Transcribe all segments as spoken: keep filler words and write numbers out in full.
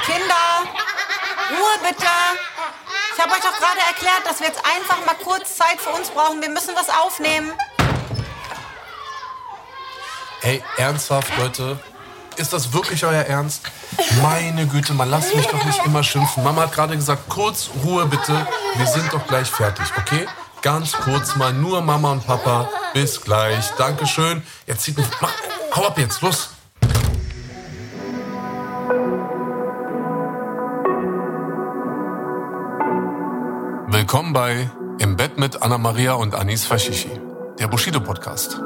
Kinder, Ruhe bitte. Ich habe euch doch gerade erklärt, dass wir jetzt einfach mal kurz Zeit für uns brauchen. Wir müssen was aufnehmen. Ey, ernsthaft, Leute? Ist das wirklich euer Ernst? Meine Güte, man lasst mich doch nicht immer schimpfen. Mama hat gerade gesagt, kurz Ruhe bitte. Wir sind doch gleich fertig, okay? Ganz kurz mal, nur Mama und Papa. Bis gleich. Dankeschön. Jetzt zieht mich... Mach, hau ab jetzt, los. Willkommen bei Im Bett mit Anna-Maria und Anis Fashishi, der Bushido-Podcast.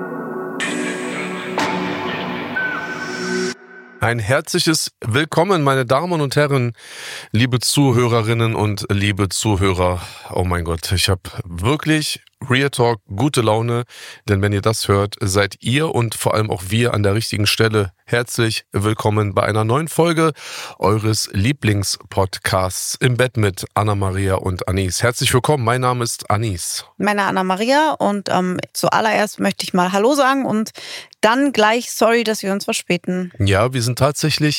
Ein herzliches Willkommen, meine Damen und Herren, liebe Zuhörerinnen und liebe Zuhörer. Oh mein Gott, ich habe wirklich Real Talk, gute Laune, denn wenn ihr das hört, seid ihr und vor allem auch wir an der richtigen Stelle. Herzlich willkommen bei einer neuen Folge eures Lieblingspodcasts Im Bett mit Anna-Maria und Anis. Herzlich willkommen, mein Name ist Anis. Meine Anna-Maria und ähm, zuallererst möchte ich mal Hallo sagen und dann gleich sorry, dass wir uns verspäten. Ja, wir sind tatsächlich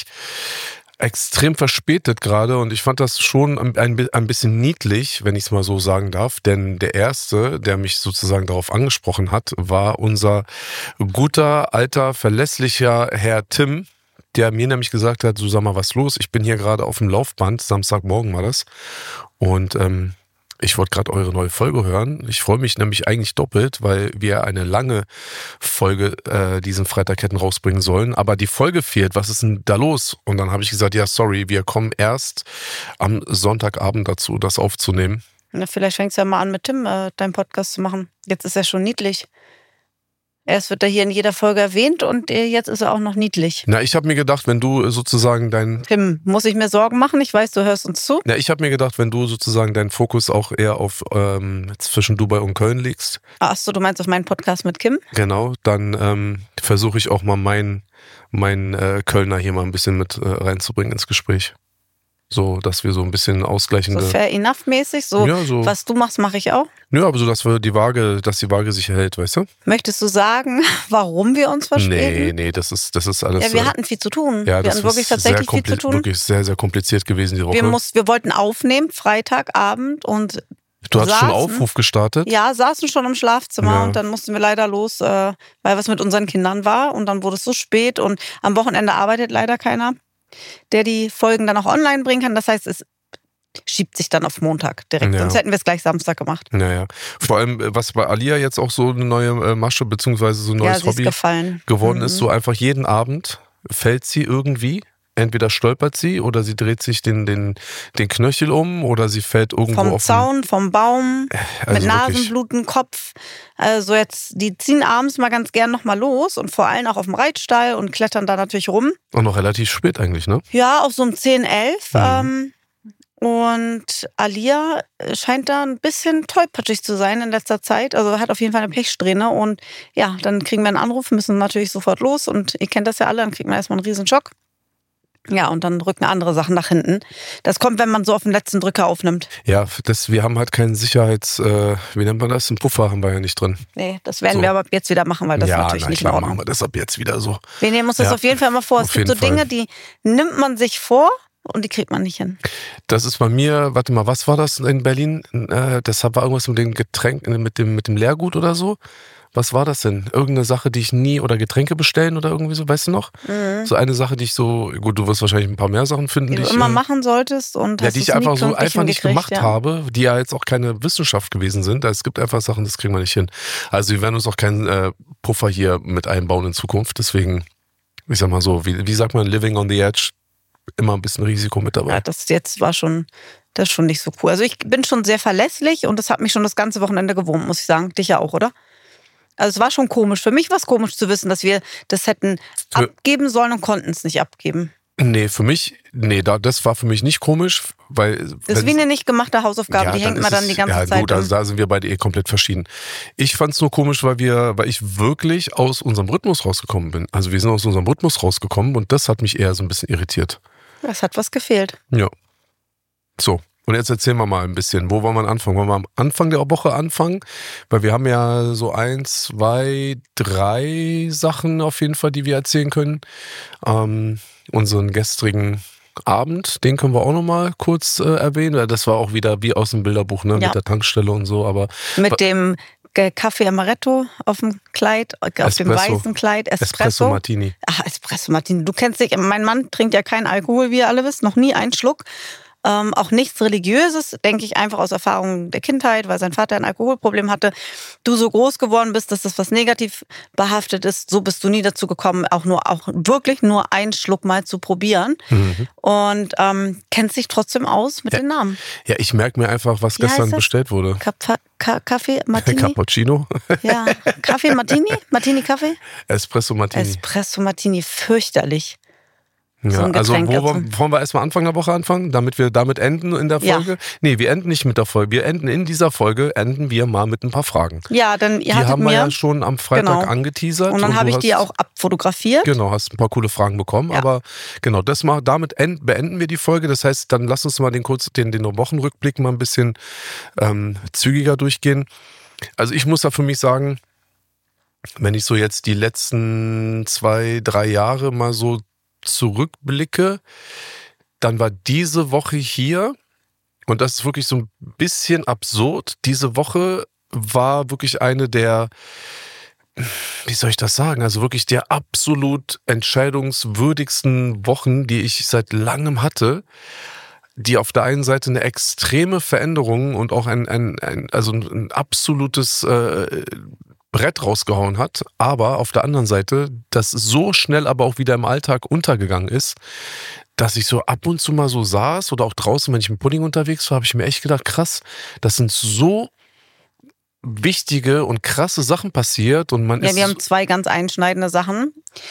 extrem verspätet gerade und ich fand das schon ein, ein bisschen niedlich, wenn ich es mal so sagen darf, denn der Erste, der mich sozusagen darauf angesprochen hat, war unser guter, alter, verlässlicher Herr Tim, der mir nämlich gesagt hat, so sag mal, was los? Ich bin hier gerade auf dem Laufband, Samstagmorgen war das und ähm, ich wollte gerade eure neue Folge hören. Ich freue mich nämlich eigentlich doppelt, weil wir eine lange Folge äh, diesen Freitag hätten rausbringen sollen. Aber die Folge fehlt. Was ist denn da los? Und dann habe ich gesagt, ja, sorry, wir kommen erst am Sonntagabend dazu, das aufzunehmen. Na, vielleicht fängst du ja mal an mit Tim, äh, deinen Podcast zu machen. Jetzt ist er schon niedlich. Erst wird er hier in jeder Folge erwähnt und jetzt ist er auch noch niedlich. Na, ich habe mir gedacht, wenn du sozusagen dein... Tim, muss ich mir Sorgen machen? Ich weiß, du hörst uns zu. Na, ich habe mir gedacht, wenn du sozusagen deinen Fokus auch eher auf ähm, zwischen Dubai und Köln legst. Achso, du meinst auf meinen Podcast mit Kim? Genau, dann ähm, versuche ich auch mal meinen mein, äh, Kölner hier mal ein bisschen mit äh, reinzubringen ins Gespräch. So, dass wir so ein bisschen ausgleichende... So fair enough mäßig, so, ja, so was du machst, mache ich auch. Nö, aber so, dass wir die Waage, dass die Waage sich erhält, weißt du? Möchtest du sagen, warum wir uns verspäten? Nee, nee, das ist, das ist alles... Ja, wir hatten viel zu tun. Ja, wir das hatten wirklich tatsächlich viel zu tun. Wirklich sehr, sehr kompliziert gewesen die Woche. Wir, muss, wir wollten aufnehmen, Freitagabend und Du hast saßen, schon Aufruf gestartet? Ja, saßen schon im Schlafzimmer ja. Und dann mussten wir leider los, äh, weil was mit unseren Kindern war und dann wurde es so spät und am Wochenende arbeitet leider keiner, der die Folgen dann auch online bringen kann. Das heißt, es schiebt sich dann auf Montag direkt. Ja. Sonst hätten wir es gleich Samstag gemacht. Naja. Vor allem, was bei Alia jetzt auch so eine neue äh, Masche beziehungsweise so ein neues ja, Hobby gefallen. geworden mhm. ist, so einfach jeden Abend fällt sie irgendwie. Entweder stolpert sie oder sie dreht sich den, den, den Knöchel um oder sie fällt irgendwo vom auf Zaun, vom Baum, also mit Nasenbluten, Kopf. Also jetzt, die ziehen abends mal ganz gern nochmal los und vor allem auch auf dem Reitstall und klettern da natürlich rum. Und noch relativ spät eigentlich, ne? Ja, auf so um zehn, elf. Mhm. Ähm, und Alia scheint da ein bisschen tollpatschig zu sein in letzter Zeit. Also hat auf jeden Fall eine Pechsträhne. Und ja, dann kriegen wir einen Anruf, müssen natürlich sofort los. Und ihr kennt das ja alle, dann kriegt man erstmal einen riesen Schock. Ja, und dann rücken andere Sachen nach hinten. Das kommt, wenn man so auf den letzten Drücker aufnimmt. Ja, das, wir haben halt keinen Sicherheits... Äh, wie nennt man das? Ein Puffer haben wir ja nicht drin. Nee, das werden so. wir aber jetzt wieder machen, weil das ja, ist natürlich na, nicht klar, in Ordnung. machen wir das ab jetzt wieder so. Wir nehmen uns das ja, auf jeden Fall mal vor. Es gibt so Dinge, Fall. die nimmt man sich vor und die kriegt man nicht hin. Das ist bei mir, warte mal, was war das in Berlin? Äh, das war irgendwas mit dem Getränk, mit dem, mit dem Leergut oder so. Was war das denn? Irgendeine Sache, die ich nie, oder Getränke bestellen oder irgendwie so, weißt du noch? Mhm. So eine Sache, die ich so, gut, du wirst wahrscheinlich ein paar mehr Sachen finden, die, die du ich immer äh, machen solltest und ja, hast die ich einfach so einfach nicht gemacht ja. habe, die ja jetzt auch keine Wissenschaft gewesen sind. Es gibt einfach Sachen, das kriegen wir nicht hin. Also wir werden uns auch keinen äh, Puffer hier mit einbauen in Zukunft. Deswegen, ich sag mal so, wie, wie sagt man, living on the edge, immer ein bisschen Risiko mit dabei. Ja, das jetzt war schon, das ist schon nicht so cool. Also ich bin schon sehr verlässlich und das hat mich schon das ganze Wochenende gewohnt, muss ich sagen. Dich ja auch, oder? Also es war schon komisch. Für mich war es komisch zu wissen, dass wir das hätten für abgeben sollen und konnten es nicht abgeben. Nee, für mich, nee, da, das war für mich nicht komisch, weil... Das ist wie eine nicht gemachte Hausaufgabe, ja, die hängt man dann die ganze ja, Zeit gut, also um. da sind wir beide eh komplett verschieden. Ich fand es nur komisch, weil wir, weil ich wirklich aus unserem Rhythmus rausgekommen bin. Also wir sind aus unserem Rhythmus rausgekommen und das hat mich eher so ein bisschen irritiert. Es hat was gefehlt. Ja. So. Und jetzt erzählen wir mal ein bisschen, wo wollen wir anfangen? Wollen wir am Anfang der Woche anfangen? Weil wir haben ja so ein, zwei, drei Sachen auf jeden Fall, die wir erzählen können. Ähm, unseren gestrigen Abend, den können wir auch nochmal kurz äh, erwähnen. Das war auch wieder wie aus dem Bilderbuch, ne, Ja. mit der Tankstelle und so. Aber Mit dem Kaffee Amaretto auf dem Kleid, auf Espresso. dem weißen Kleid, Espresso. Espresso Martini. Ach, Espresso Martini. Du kennst dich, mein Mann trinkt ja keinen Alkohol, wie ihr alle wisst, noch nie einen Schluck. Ähm, auch nichts Religiöses, denke ich einfach aus Erfahrung der Kindheit, weil sein Vater ein Alkoholproblem hatte. Du so groß geworden bist, dass das was negativ behaftet ist, so bist du nie dazu gekommen, auch nur auch wirklich nur einen Schluck mal zu probieren. Mhm. Und ähm, kennst dich trotzdem aus mit ja. den Namen. Ja, ich merke mir einfach, was Wie heißt gestern das? bestellt wurde. Kap- Ka- Kaffee Martini? Cappuccino. Ja, Kaffee Martini? Martini Kaffee? Espresso Martini. Espresso Martini, fürchterlich. So Ja, ein also Getränk wo jetzt. wir, wollen wir erstmal Anfang der Woche anfangen, damit wir damit enden in der Ja. Folge? Nee, wir enden nicht mit der Folge. Wir enden in dieser Folge, enden wir mal mit ein paar Fragen. Ja, dann ihr Die hattet haben wir mir ja schon am Freitag genau. angeteasert. Und dann habe du ich die hast- auch abfotografiert. Genau, hast ein paar coole Fragen bekommen. Ja. Aber genau, das mal, damit end, beenden wir die Folge. Das heißt, dann lass uns mal den, kurz, den, den Wochenrückblick mal ein bisschen ähm, zügiger durchgehen. Also ich muss da für mich sagen, wenn ich so jetzt die letzten zwei, drei Jahre mal so zurückblicke, dann war diese Woche hier, und das ist wirklich so ein bisschen absurd, diese Woche war wirklich eine der, wie soll ich das sagen, also wirklich der absolut entscheidungswürdigsten Wochen, die ich seit langem hatte, die auf der einen Seite eine extreme Veränderung und auch ein, ein, ein also ein absolutes äh, Brett rausgehauen hat, aber auf der anderen Seite, das so schnell aber auch wieder im Alltag untergegangen ist, dass ich so ab und zu mal so saß oder auch draußen, wenn ich mit Pudding unterwegs war, habe ich mir echt gedacht, krass, das sind so wichtige und krasse Sachen passiert und man Ja, ist... wir haben zwei ganz einschneidende Sachen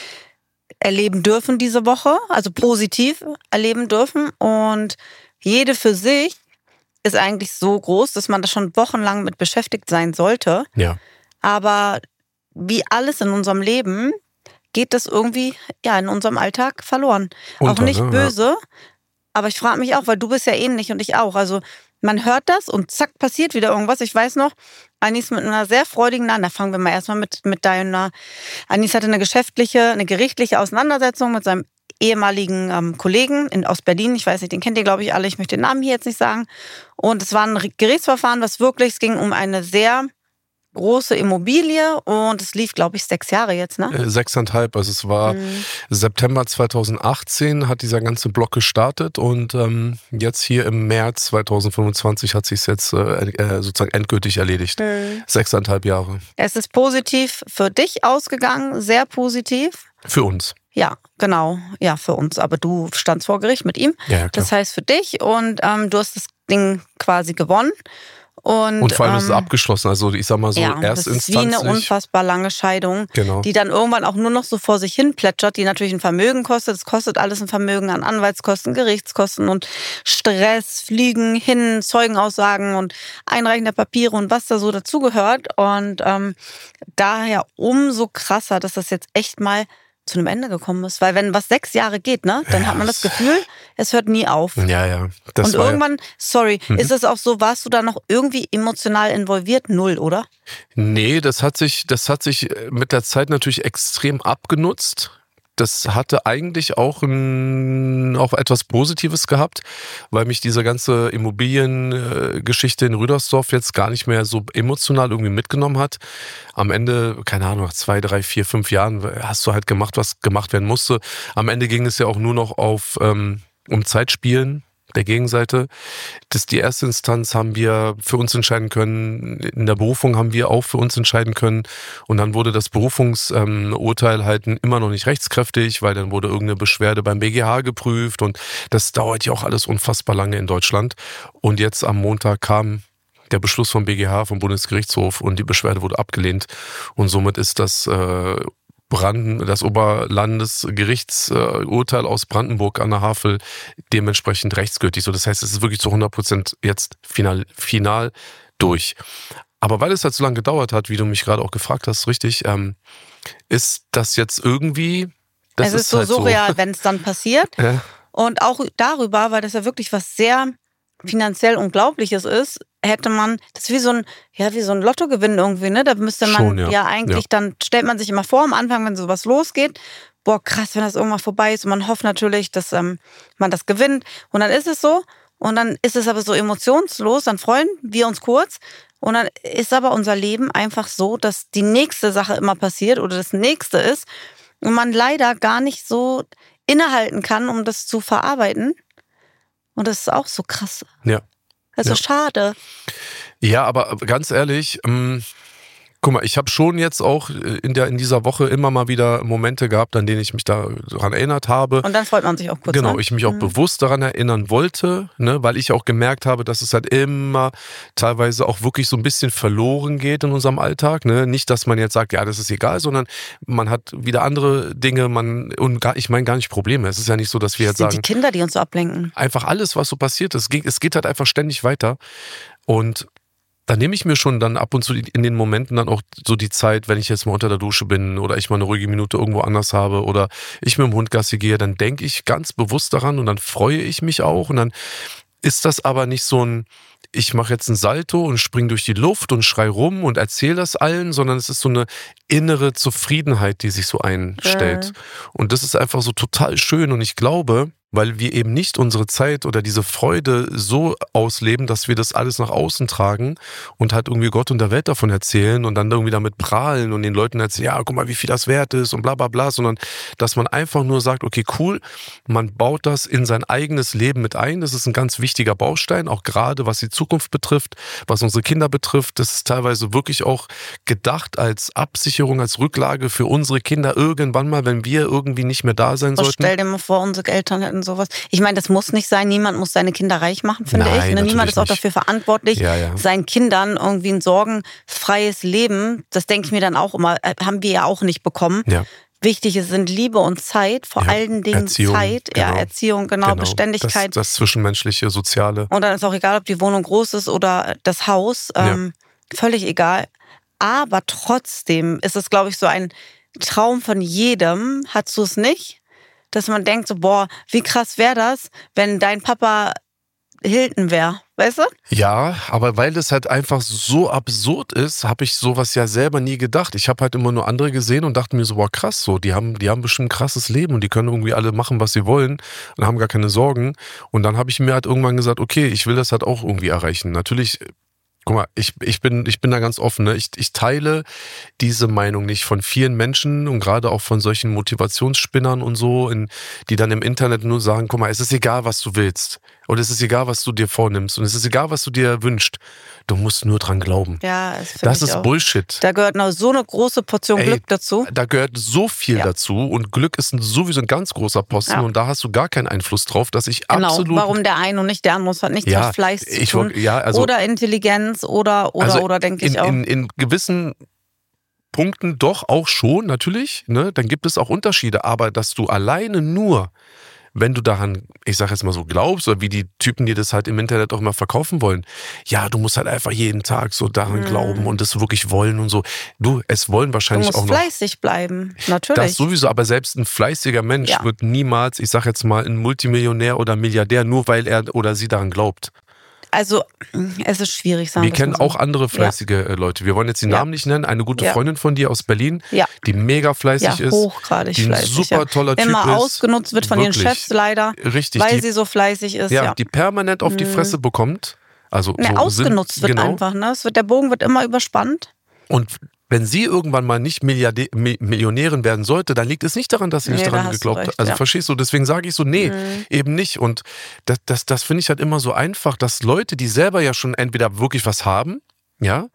erleben dürfen diese Woche, also positiv erleben dürfen. Und jede für sich ist eigentlich so groß, dass man da schon wochenlang mit beschäftigt sein sollte. Ja. Aber wie alles in unserem Leben geht das irgendwie ja in unserem Alltag verloren. Unter, auch nicht ne? böse, aber ich frage mich auch, weil du bist ja ähnlich und ich auch. Also man hört das und zack, passiert wieder irgendwas. Ich weiß noch, Anis mit einer sehr freudigen, na, da fangen wir mal erstmal mit, mit deiner, Anis hatte eine geschäftliche, eine gerichtliche Auseinandersetzung mit seinem ehemaligen ähm, Kollegen in, aus Berlin. Ich weiß nicht, den kennt ihr, glaube ich, alle. Ich möchte den Namen hier jetzt nicht sagen. Und es war ein Gerichtsverfahren, was wirklich, es ging um eine sehr große Immobilie und es lief, glaube ich, sechs Jahre jetzt, ne? Äh, Sechseinhalb, also es war Mhm. September zweitausendachtzehn hat dieser ganze Block gestartet und ähm, jetzt hier im März zweitausendfünfundzwanzig hat sich jetzt äh, äh, sozusagen endgültig erledigt. Mhm. Sechseinhalb Jahre. Es ist positiv für dich ausgegangen, sehr positiv. Für uns. Ja, genau. Ja, für uns. Aber du standst vor Gericht mit ihm. Ja, ja, klar. Das heißt für dich und ähm, du hast das Ding quasi gewonnen. Und, Und vor allem ist es ähm, abgeschlossen, also ich sag mal so ja, das ist wie eine erstinstanzlich. unfassbar lange Scheidung, Genau. die dann irgendwann auch nur noch so vor sich hin plätschert, die natürlich ein Vermögen kostet. Es kostet alles ein Vermögen an Anwaltskosten, Gerichtskosten und Stress, Fliegen hin, Zeugenaussagen und Einreichen der Papiere und was da so dazugehört. Und ähm, daher umso krasser, dass das jetzt echt mal zu einem Ende gekommen ist. Weil wenn was sechs Jahre geht, ne, dann Ja, hat man das das- Gefühl, es hört nie auf. Ja, ja. Das Und war irgendwann, sorry, Mhm. ist es auch so, warst du da noch irgendwie emotional involviert? Null, oder? Nee, das hat sich, das hat sich mit der Zeit natürlich extrem abgenutzt. Das hatte eigentlich auch, ein, auch etwas Positives gehabt, weil mich diese ganze Immobiliengeschichte in Rüdersdorf jetzt gar nicht mehr so emotional irgendwie mitgenommen hat. Am Ende, keine Ahnung, nach zwei, drei, vier, fünf Jahren hast du halt gemacht, was gemacht werden musste. Am Ende ging es ja auch nur noch auf ähm, um Zeitspielen der Gegenseite. Das ist die erste Instanz, haben wir für uns entscheiden können. In der Berufung haben wir auch für uns entscheiden können. Und dann wurde das Berufungsurteil halt immer noch nicht rechtskräftig, weil dann wurde irgendeine Beschwerde beim B G H geprüft. Und das dauert ja auch alles unfassbar lange in Deutschland. Und jetzt am Montag kam der Beschluss vom B G H, vom Bundesgerichtshof, und die Beschwerde wurde abgelehnt. Und somit ist das äh, Branden, das Oberlandesgerichtsurteil aus Brandenburg an der Havel dementsprechend rechtsgültig. So, das heißt, es ist wirklich zu hundert Prozent jetzt final, final durch. Aber weil es halt so lange gedauert hat, wie du mich gerade auch gefragt hast, richtig, ähm, ist das jetzt irgendwie... Das es ist, so halt surreal, wenn es dann passiert. Ja. Und auch darüber, weil das ja wirklich was sehr finanziell Unglaubliches ist, hätte man, das ist wie so ein, ja, wie so ein Lottogewinn irgendwie, ne? Da müsste man Schon, ja. ja, eigentlich, Ja. dann stellt man sich immer vor, am Anfang, wenn sowas losgeht, boah, krass, wenn das irgendwann vorbei ist. Und man hofft natürlich, dass ähm, man das gewinnt. Und dann ist es so. Und dann ist es aber so emotionslos. Dann freuen wir uns kurz. Und dann ist aber unser Leben einfach so, dass die nächste Sache immer passiert oder das nächste ist. Und man leider gar nicht so innehalten kann, um das zu verarbeiten. Und das ist auch so krass. Ja. Also ja. schade. Ja, aber ganz ehrlich, ähm, guck mal, ich habe schon jetzt auch in, der, in dieser Woche immer mal wieder Momente gehabt, an denen ich mich daran erinnert habe. Und dann freut man sich auch kurz. Genau, ne? ich mich auch mhm. bewusst daran erinnern wollte, ne, weil ich auch gemerkt habe, dass es halt immer teilweise auch wirklich so ein bisschen verloren geht in unserem Alltag. Ne? Nicht, dass man jetzt sagt, ja, das ist egal, sondern man hat wieder andere Dinge, man und gar, ich meine gar nicht Probleme. Es ist ja nicht so, dass wir jetzt Das sind sagen, die Kinder, die uns so ablenken. einfach alles, was so passiert ist, es geht, es geht halt einfach ständig weiter. Und da nehme ich mir schon dann ab und zu in den Momenten dann auch so die Zeit, wenn ich jetzt mal unter der Dusche bin oder ich mal eine ruhige Minute irgendwo anders habe oder ich mit dem Hund Gassi gehe, dann denke ich ganz bewusst daran und dann freue ich mich auch und dann ist das aber nicht so ein, ich mache jetzt ein Salto und springe durch die Luft und schrei rum und erzähle das allen, sondern es ist so eine innere Zufriedenheit, die sich so einstellt. Ja. Und das ist einfach so total schön und ich glaube, weil wir eben nicht unsere Zeit oder diese Freude so ausleben, dass wir das alles nach außen tragen und halt irgendwie Gott und der Welt davon erzählen und dann irgendwie damit prahlen und den Leuten erzählen, ja, guck mal, wie viel das wert ist und bla bla bla, sondern dass man einfach nur sagt, okay, cool, man baut das in sein eigenes Leben mit ein. Das ist ein ganz wichtiger Baustein, auch gerade was die Zukunft betrifft, was unsere Kinder betrifft. Das ist teilweise wirklich auch gedacht als Absicherung, als Rücklage für unsere Kinder irgendwann mal, wenn wir irgendwie nicht mehr da sein Oh, sollten. stell dir mal vor, unsere Eltern hätten sowas. Ich meine, das muss nicht sein. Niemand muss seine Kinder reich machen, finde Nein, ich. Ne? Niemand natürlich ist auch nicht. dafür verantwortlich, Ja, ja. seinen Kindern irgendwie ein sorgenfreies Leben, das denke ich mir dann auch immer, äh, haben wir ja auch nicht bekommen. Ja. Wichtig sind Liebe und Zeit, vor Ja, allen Dingen Erziehung, Zeit, genau. ja, Erziehung, genau, Genau. Beständigkeit. Das, das Zwischenmenschliche, Soziale. Und dann ist auch egal, ob die Wohnung groß ist oder das Haus, ähm, völlig egal. Aber trotzdem ist es, glaube ich, so ein Traum von jedem, hast du es nicht? Dass man denkt so, boah, wie krass wäre das, wenn dein Papa Hilton wäre, weißt du? Ja, aber weil das halt einfach so absurd ist, habe ich sowas ja selber nie gedacht. Ich habe halt immer nur andere gesehen und dachte mir so, boah, krass, so, die haben, die haben bestimmt ein krasses Leben und die können irgendwie alle machen, was sie wollen und haben gar keine Sorgen. Und dann habe ich mir halt irgendwann gesagt, okay, ich will das halt auch irgendwie erreichen. Natürlich, guck mal, ich, ich, bin, ich bin da ganz offen. Ne? Ich, ich teile diese Meinung nicht von vielen Menschen und gerade auch von solchen Motivationsspinnern und so, in, die dann im Internet nur sagen, guck mal, es ist egal, was du willst. Und es ist egal, was du dir vornimmst. Und es ist egal, was du dir wünschst. Du musst nur dran glauben. Ja, das, find Das ich ist auch. Bullshit. Da gehört noch so eine große Portion Ey, Glück dazu. Da gehört so viel Ja. dazu. Und Glück ist ein, sowieso ein ganz großer Posten. Ja. Und da hast du gar keinen Einfluss drauf, dass ich Genau, absolut... warum der eine und nicht der andere, muss hat nichts Ja, mit Fleiß zu ich tun. wollt- ja, also- oder Intelligenz oder, oder, Also oder, denke in, ich auch. in, in gewissen Punkten doch auch schon, natürlich. Ne? Dann gibt es auch Unterschiede. Aber dass du alleine nur, wenn du daran, ich sag jetzt mal so, glaubst, oder wie die Typen dir das halt im Internet auch mal verkaufen wollen, ja, du musst halt einfach jeden Tag so daran Mhm. glauben und das wirklich wollen und so. Du, es wollen Du wahrscheinlich musst auch noch... fleißig bleiben, natürlich. Das sowieso, aber selbst ein fleißiger Mensch Ja. wird niemals, ich sag jetzt mal, ein Multimillionär oder Milliardär, nur weil er oder sie daran glaubt. Also, es ist schwierig, sagen Wir wir's kennen mal so. auch andere fleißige äh, Leute. Wir wollen jetzt die Ja. Namen nicht nennen. Eine gute Ja. Freundin von dir aus Berlin, Ja. die mega fleißig Ja, ist, hochgradig die ein fleißig. super ja. toller Typ Immer ist. ausgenutzt wird von Wirklich. ihren Chefs leider, Richtig, weil die, sie so fleißig ist. ja, Ja, die permanent auf die Mhm. Fresse bekommt. Also Ne, so ausgenutzt sind, wird genau. einfach. Ne? Es wird, der Bogen wird immer überspannt. Und wenn sie irgendwann mal nicht Milliardä Mi- Millionärin werden sollte, dann liegt es nicht daran, dass sie nicht Nee, da daran hast du geglaubt hat. recht, Also ja. verstehst du? Deswegen sage ich so, nee, Mhm. eben nicht. Und das, das, das finde ich halt immer so einfach, dass Leute, die selber ja schon entweder wirklich was haben, ja,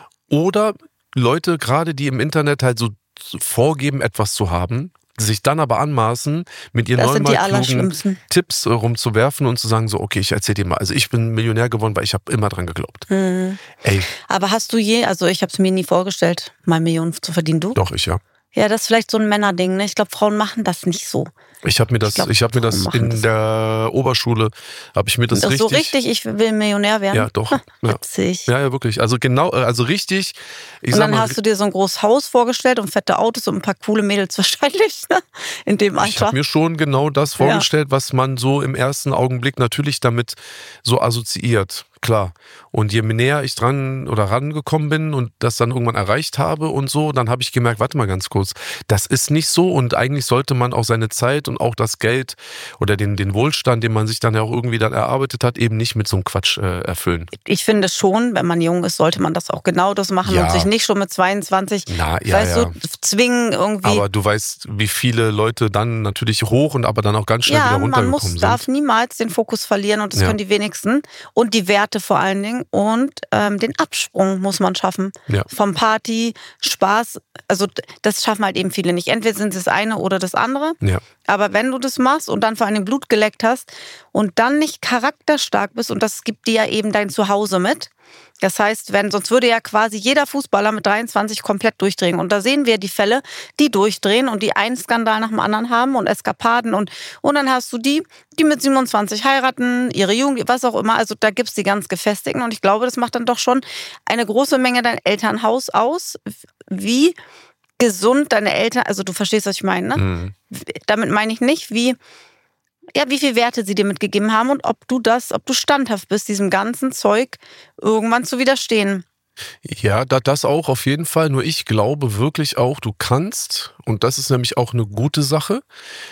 oder Leute gerade, die im Internet halt so vorgeben, etwas zu haben, sich dann aber anmaßen, mit ihren Das sind die neunmal klugen Allerschlimmsten. Tipps äh, rumzuwerfen und zu sagen so, okay, ich erzähl dir mal. Also ich bin Millionär geworden, weil ich habe immer dran geglaubt. Mhm. Ey, Aber hast du je, also ich habe es mir nie vorgestellt, mal Millionen zu verdienen, du? doch, ich ja. Ja, das ist vielleicht so ein Männerding. Ne? Ich glaube, Frauen machen das nicht so. Ich habe mir das, Ich glaub, ich habe mir das Frauen machen in das. der Oberschule, habe ich mir das Das ist richtig, so richtig, ich will Millionär werden. ja doch, ja. Witzig. ja, ja wirklich, also genau, äh, also richtig, ich Und sag dann mal, hast du dir so ein großes Haus vorgestellt und fette Autos und ein paar coole Mädels wahrscheinlich, ne? In dem ich Alter. habe mir schon genau das Ja. vorgestellt, was man so im ersten Augenblick natürlich damit so assoziiert. Klar. Und je näher ich dran oder rangekommen bin und das dann irgendwann erreicht habe und so, dann habe ich gemerkt, warte mal ganz kurz, das ist nicht so und eigentlich sollte man auch seine Zeit und auch das Geld oder den, den Wohlstand, den man sich dann ja auch irgendwie dann erarbeitet hat, eben nicht mit so einem Quatsch äh, erfüllen. Ich finde schon, wenn man jung ist, sollte man das auch genau das machen Ja. und sich nicht schon mit zweiundzwanzig, Na, ja, weißt ja. du, zwingen irgendwie. Aber du weißt, wie viele Leute dann natürlich hoch und aber dann auch ganz schnell Ja, wieder man runtergekommen muss, sind. darf niemals den Fokus verlieren und das Ja. können die wenigsten. Und die Werte vor allen Dingen und ähm, den Absprung muss man schaffen. Ja. Vom Party, Spaß, also d- das schaffen halt eben viele nicht. Entweder sind es das eine oder das andere. Ja. Aber wenn du das machst und dann vor allem Blut geleckt hast und dann nicht charakterstark bist und das gibt dir ja eben dein Zuhause mit. Das heißt, wenn, sonst würde ja quasi jeder Fußballer mit dreiundzwanzig komplett durchdrehen. Und da sehen wir die Fälle, die durchdrehen und die einen Skandal nach dem anderen haben und Eskapaden. Und, und dann hast du die, die mit siebenundzwanzig heiraten, ihre Jugend, was auch immer. Also da gibt's die ganz Gefestigten. Und ich glaube, das macht dann doch schon eine große Menge dein Elternhaus aus. Wie gesund deine Eltern, also du verstehst, was ich meine, ne? Mhm. Damit meine ich nicht, wie, ja, wie viel Werte sie dir mitgegeben haben und ob du das, ob du standhaft bist, diesem ganzen Zeug irgendwann zu widerstehen. Ja, da, das auch auf jeden Fall. Nur ich glaube wirklich auch, du kannst, und das ist nämlich auch eine gute Sache,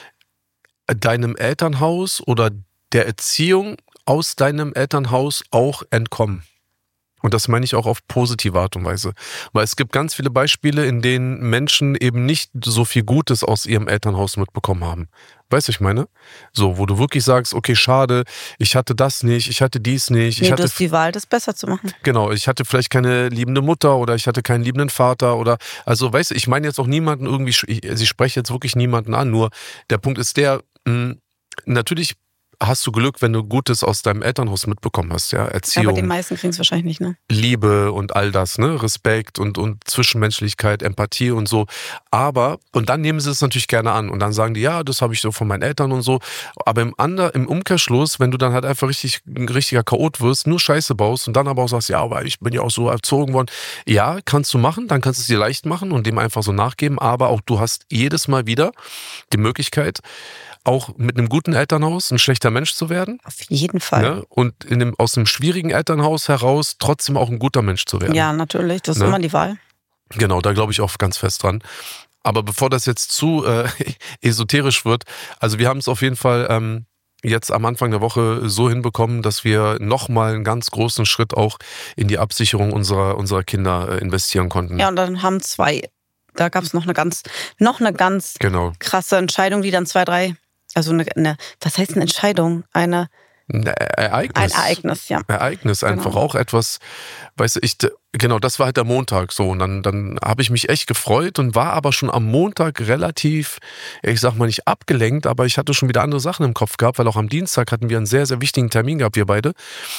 deinem Elternhaus oder der Erziehung aus deinem Elternhaus auch entkommen. Und das meine ich auch auf positive Art und Weise. Weil es gibt ganz viele Beispiele, in denen Menschen eben nicht so viel Gutes aus ihrem Elternhaus mitbekommen haben. Weißt du, ich meine? So, wo du wirklich sagst, okay, schade, ich hatte das nicht, ich hatte dies nicht. Nee, ich du hatte, hast die Wahl, das besser zu machen. genau, ich hatte vielleicht keine liebende Mutter oder ich hatte keinen liebenden Vater oder, also weißt du, ich meine jetzt auch niemanden irgendwie, ich, also ich spreche jetzt wirklich niemanden an, nur der Punkt ist der, mh, natürlich hast du Glück, wenn du Gutes aus deinem Elternhaus mitbekommen hast, ja, Erziehung. Aber die meisten kriegen es wahrscheinlich nicht, ne? Liebe und all das, ne, Respekt und, und Zwischenmenschlichkeit, Empathie und so. Aber, und dann nehmen sie es natürlich gerne an und dann sagen die, ja, das habe ich so von meinen Eltern und so. Aber im Ander, im Umkehrschluss, wenn du dann halt einfach richtig, ein richtiger Chaot wirst, nur Scheiße baust und dann aber auch sagst, ja, aber ich bin ja auch so erzogen worden. Ja, kannst du machen, dann kannst du es dir leicht machen und dem einfach so nachgeben. Aber auch du hast jedes Mal wieder die Möglichkeit, auch mit einem guten Elternhaus ein schlechter Mensch zu werden. Auf jeden Fall. Ne? Und in dem, aus einem schwierigen Elternhaus heraus trotzdem auch ein guter Mensch zu werden. Ja, natürlich, das ist Ne? immer die Wahl. Genau, da glaube ich auch ganz fest dran. Aber bevor das jetzt zu äh, esoterisch wird, also wir haben es auf jeden Fall ähm, jetzt am Anfang der Woche so hinbekommen, dass wir nochmal einen ganz großen Schritt auch in die Absicherung unserer, unserer Kinder äh, investieren konnten. Ja, und dann haben zwei, da gab es noch eine ganz, noch eine ganz Genau. krasse Entscheidung, die dann zwei, drei, also eine, eine was heißt eine Entscheidung? Eine, Ein Ereignis. ein Ereignis, ja. Ereignis, einfach Genau. auch etwas, weißt du, ich, genau, das war halt der Montag so und dann, dann habe ich mich echt gefreut und war aber schon am Montag relativ, ich sag mal nicht abgelenkt, aber ich hatte schon wieder andere Sachen im Kopf gehabt, weil auch am Dienstag hatten wir einen sehr, sehr wichtigen Termin gehabt, wir beide.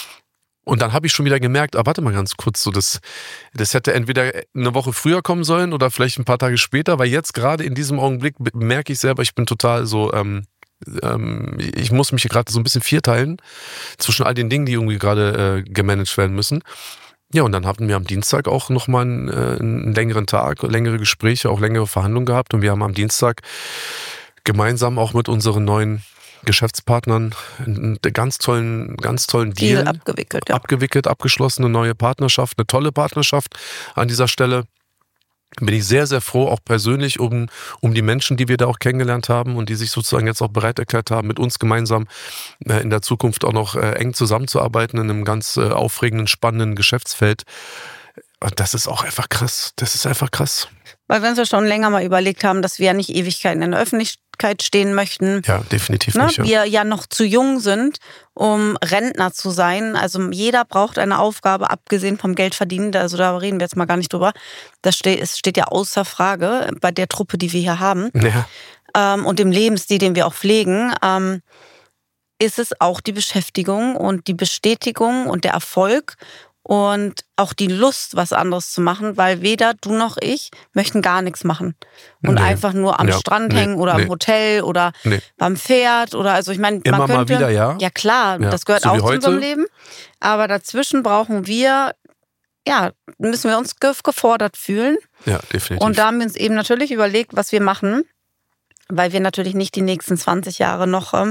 Und dann habe ich schon wieder gemerkt, ah, warte mal ganz kurz, so das, das hätte entweder eine Woche früher kommen sollen oder vielleicht ein paar Tage später, weil jetzt gerade in diesem Augenblick merke ich selber, ich bin total so, ähm, ähm, ich muss mich gerade so ein bisschen vierteilen zwischen all den Dingen, die irgendwie gerade äh, gemanagt werden müssen. Ja, und dann hatten wir am Dienstag auch nochmal einen, äh, einen längeren Tag, längere Gespräche, auch längere Verhandlungen gehabt und wir haben am Dienstag gemeinsam auch mit unseren neuen Geschäftspartnern einen ganz tollen, ganz tollen Deal, Deal abgewickelt, ja. abgewickelt, abgeschlossen, eine neue Partnerschaft, eine tolle Partnerschaft an dieser Stelle. Bin ich sehr, sehr froh, auch persönlich um, um die Menschen, die wir da auch kennengelernt haben und die sich sozusagen jetzt auch bereit erklärt haben, mit uns gemeinsam äh, in der Zukunft auch noch äh, eng zusammenzuarbeiten in einem ganz äh, aufregenden, spannenden Geschäftsfeld. Und das ist auch einfach krass. Das ist einfach krass. Weil wir uns ja schon länger mal überlegt haben, dass wir ja nicht Ewigkeiten in der Öffentlichkeit stehen möchten. Ja, definitiv Ne? nicht. Ja. Wir ja noch zu jung sind, um Rentner zu sein. Also jeder braucht eine Aufgabe, abgesehen vom Geldverdienen. Also da reden wir jetzt mal gar nicht drüber. Das steht, es steht ja außer Frage bei der Truppe, die wir hier haben. Ja. Ähm, und dem Lebensstil, den wir auch pflegen, ähm, ist es auch die Beschäftigung und die Bestätigung und der Erfolg und auch die Lust, was anderes zu machen, weil weder du noch ich möchten gar nichts machen und Nee. einfach nur am Ja. Strand Nee. hängen oder Nee. im Hotel oder Nee. beim Pferd oder also ich meine, Immer man mal könnte, wieder, ja. Ja klar, Ja. das gehört So wie auch zu heute. unserem Leben, aber dazwischen brauchen wir, ja, müssen wir uns ge- gefordert fühlen Ja, definitiv. und da haben wir uns eben natürlich überlegt, was wir machen, weil wir natürlich nicht die nächsten zwanzig Jahre noch ähm,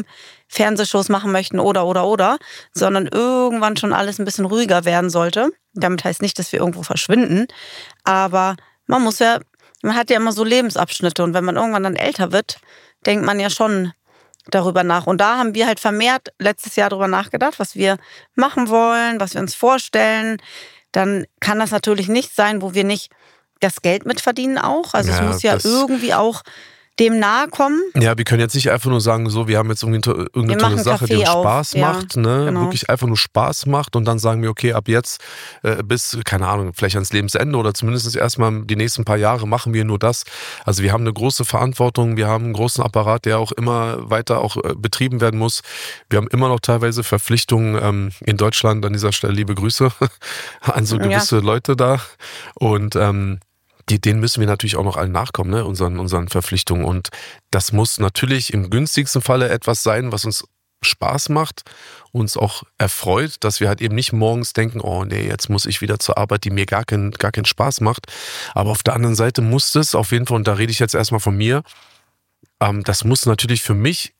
Fernsehshows machen möchten oder, oder, oder, sondern irgendwann schon alles ein bisschen ruhiger werden sollte. Damit heißt nicht, dass wir irgendwo verschwinden, aber man muss ja, man hat ja immer so Lebensabschnitte und wenn man irgendwann dann älter wird, denkt man ja schon darüber nach. Und da haben wir halt vermehrt letztes Jahr darüber nachgedacht, was wir machen wollen, was wir uns vorstellen. Dann kann das natürlich nicht sein, wo wir nicht das Geld mitverdienen auch. Also ja, es muss ja irgendwie auch dem nahe kommen. Ja, wir können jetzt nicht einfach nur sagen, so, wir haben jetzt irgendwie irgendeine tolle Sache, die uns Spaß auf. macht, ja, ne? Genau. Wirklich einfach nur Spaß macht und dann sagen wir, okay, ab jetzt äh, bis, keine Ahnung, vielleicht ans Lebensende oder zumindest erstmal die nächsten paar Jahre machen wir nur das. Also wir haben eine große Verantwortung, wir haben einen großen Apparat, der auch immer weiter auch äh, betrieben werden muss. Wir haben immer noch teilweise Verpflichtungen ähm, in Deutschland, an dieser Stelle liebe Grüße an so gewisse ja. Leute da und ähm, Die, denen müssen wir natürlich auch noch allen nachkommen, ne? unseren, unseren Verpflichtungen. Und das muss natürlich im günstigsten Falle etwas sein, was uns Spaß macht, uns auch erfreut, dass wir halt eben nicht morgens denken, oh nee, jetzt muss ich wieder zur Arbeit, die mir gar, kein, gar keinen Spaß macht. Aber auf der anderen Seite muss es auf jeden Fall, und da rede ich jetzt erstmal von mir, ähm, das muss natürlich für mich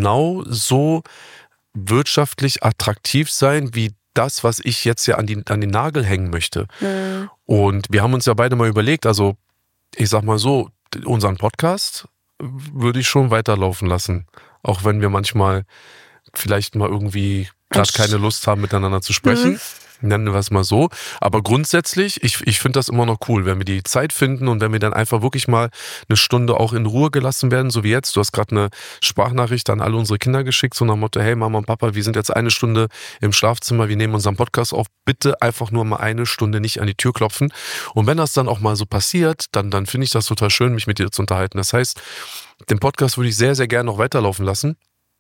genauso wirtschaftlich attraktiv sein, wie das, was ich jetzt ja an, die, an den Nagel hängen möchte. Mhm. Und wir haben uns ja beide mal überlegt, also ich sag mal so, unseren Podcast würde ich schon weiterlaufen lassen. Auch wenn wir manchmal vielleicht mal irgendwie gerade keine Lust haben, miteinander zu sprechen. Mhm. Nennen wir es mal so. Aber grundsätzlich, ich, ich finde das immer noch cool, wenn wir die Zeit finden und wenn wir dann einfach wirklich mal eine Stunde auch in Ruhe gelassen werden, so wie jetzt. Du hast gerade eine Sprachnachricht an alle unsere Kinder geschickt, so nach dem Motto, hey Mama und Papa, wir sind jetzt eine Stunde im Schlafzimmer, wir nehmen unseren Podcast auf, bitte einfach nur mal eine Stunde nicht an die Tür klopfen. Und wenn das dann auch mal so passiert, dann, dann finde ich das total schön, mich mit dir zu unterhalten. Das heißt, den Podcast würde ich sehr, sehr gerne noch weiterlaufen lassen.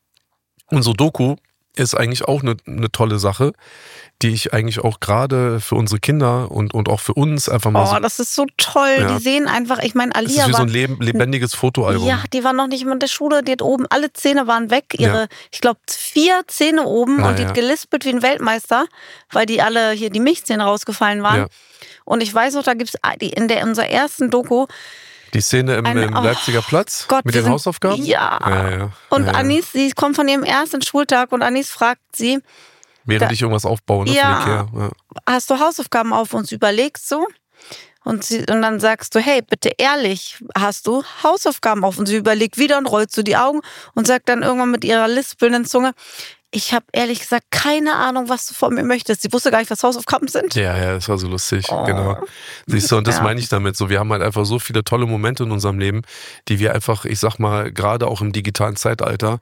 Unsere Doku ist eigentlich auch eine, eine tolle Sache, die ich eigentlich auch gerade für unsere Kinder und, und auch für uns einfach mal Oh, so, das ist so toll. Ja. Die sehen einfach, ich meine, Alia das ist wie war, so ein leb- lebendiges Fotoalbum. Ja, die war noch nicht in der Schule, die hat oben, alle Zähne waren weg. Ihre, ja. ich glaube, vier Zähne oben Na, und die ja. hat gelispelt wie ein Weltmeister, weil die alle hier die Milchzähne rausgefallen waren. Ja. Und ich weiß noch, da gibt es in der unserer ersten Doku die Szene im, Eine, im oh, Leipziger Platz Gott, mit den sind, Hausaufgaben? Ja. ja, ja. Und ja, Anis, sie kommt von ihrem ersten Schultag und Anis fragt sie, während da, ich irgendwas aufbaue, ne? Ja, Ikea. Ja. Hast du Hausaufgaben auf uns überlegt so? Und, sie, und dann sagst du, hey, bitte ehrlich, hast du Hausaufgaben auf? Und sie überlegt wieder und rollt so die Augen und sagt dann irgendwann mit ihrer lispelnden Zunge, ich habe ehrlich gesagt keine Ahnung, was du von mir möchtest. Sie wusste gar nicht, was Hausaufgaben sind. Ja, ja, das war so lustig, oh. genau. Siehst du, und das ja. meine ich damit so. Wir haben halt einfach so viele tolle Momente in unserem Leben, die wir einfach, ich sag mal, gerade auch im digitalen Zeitalter,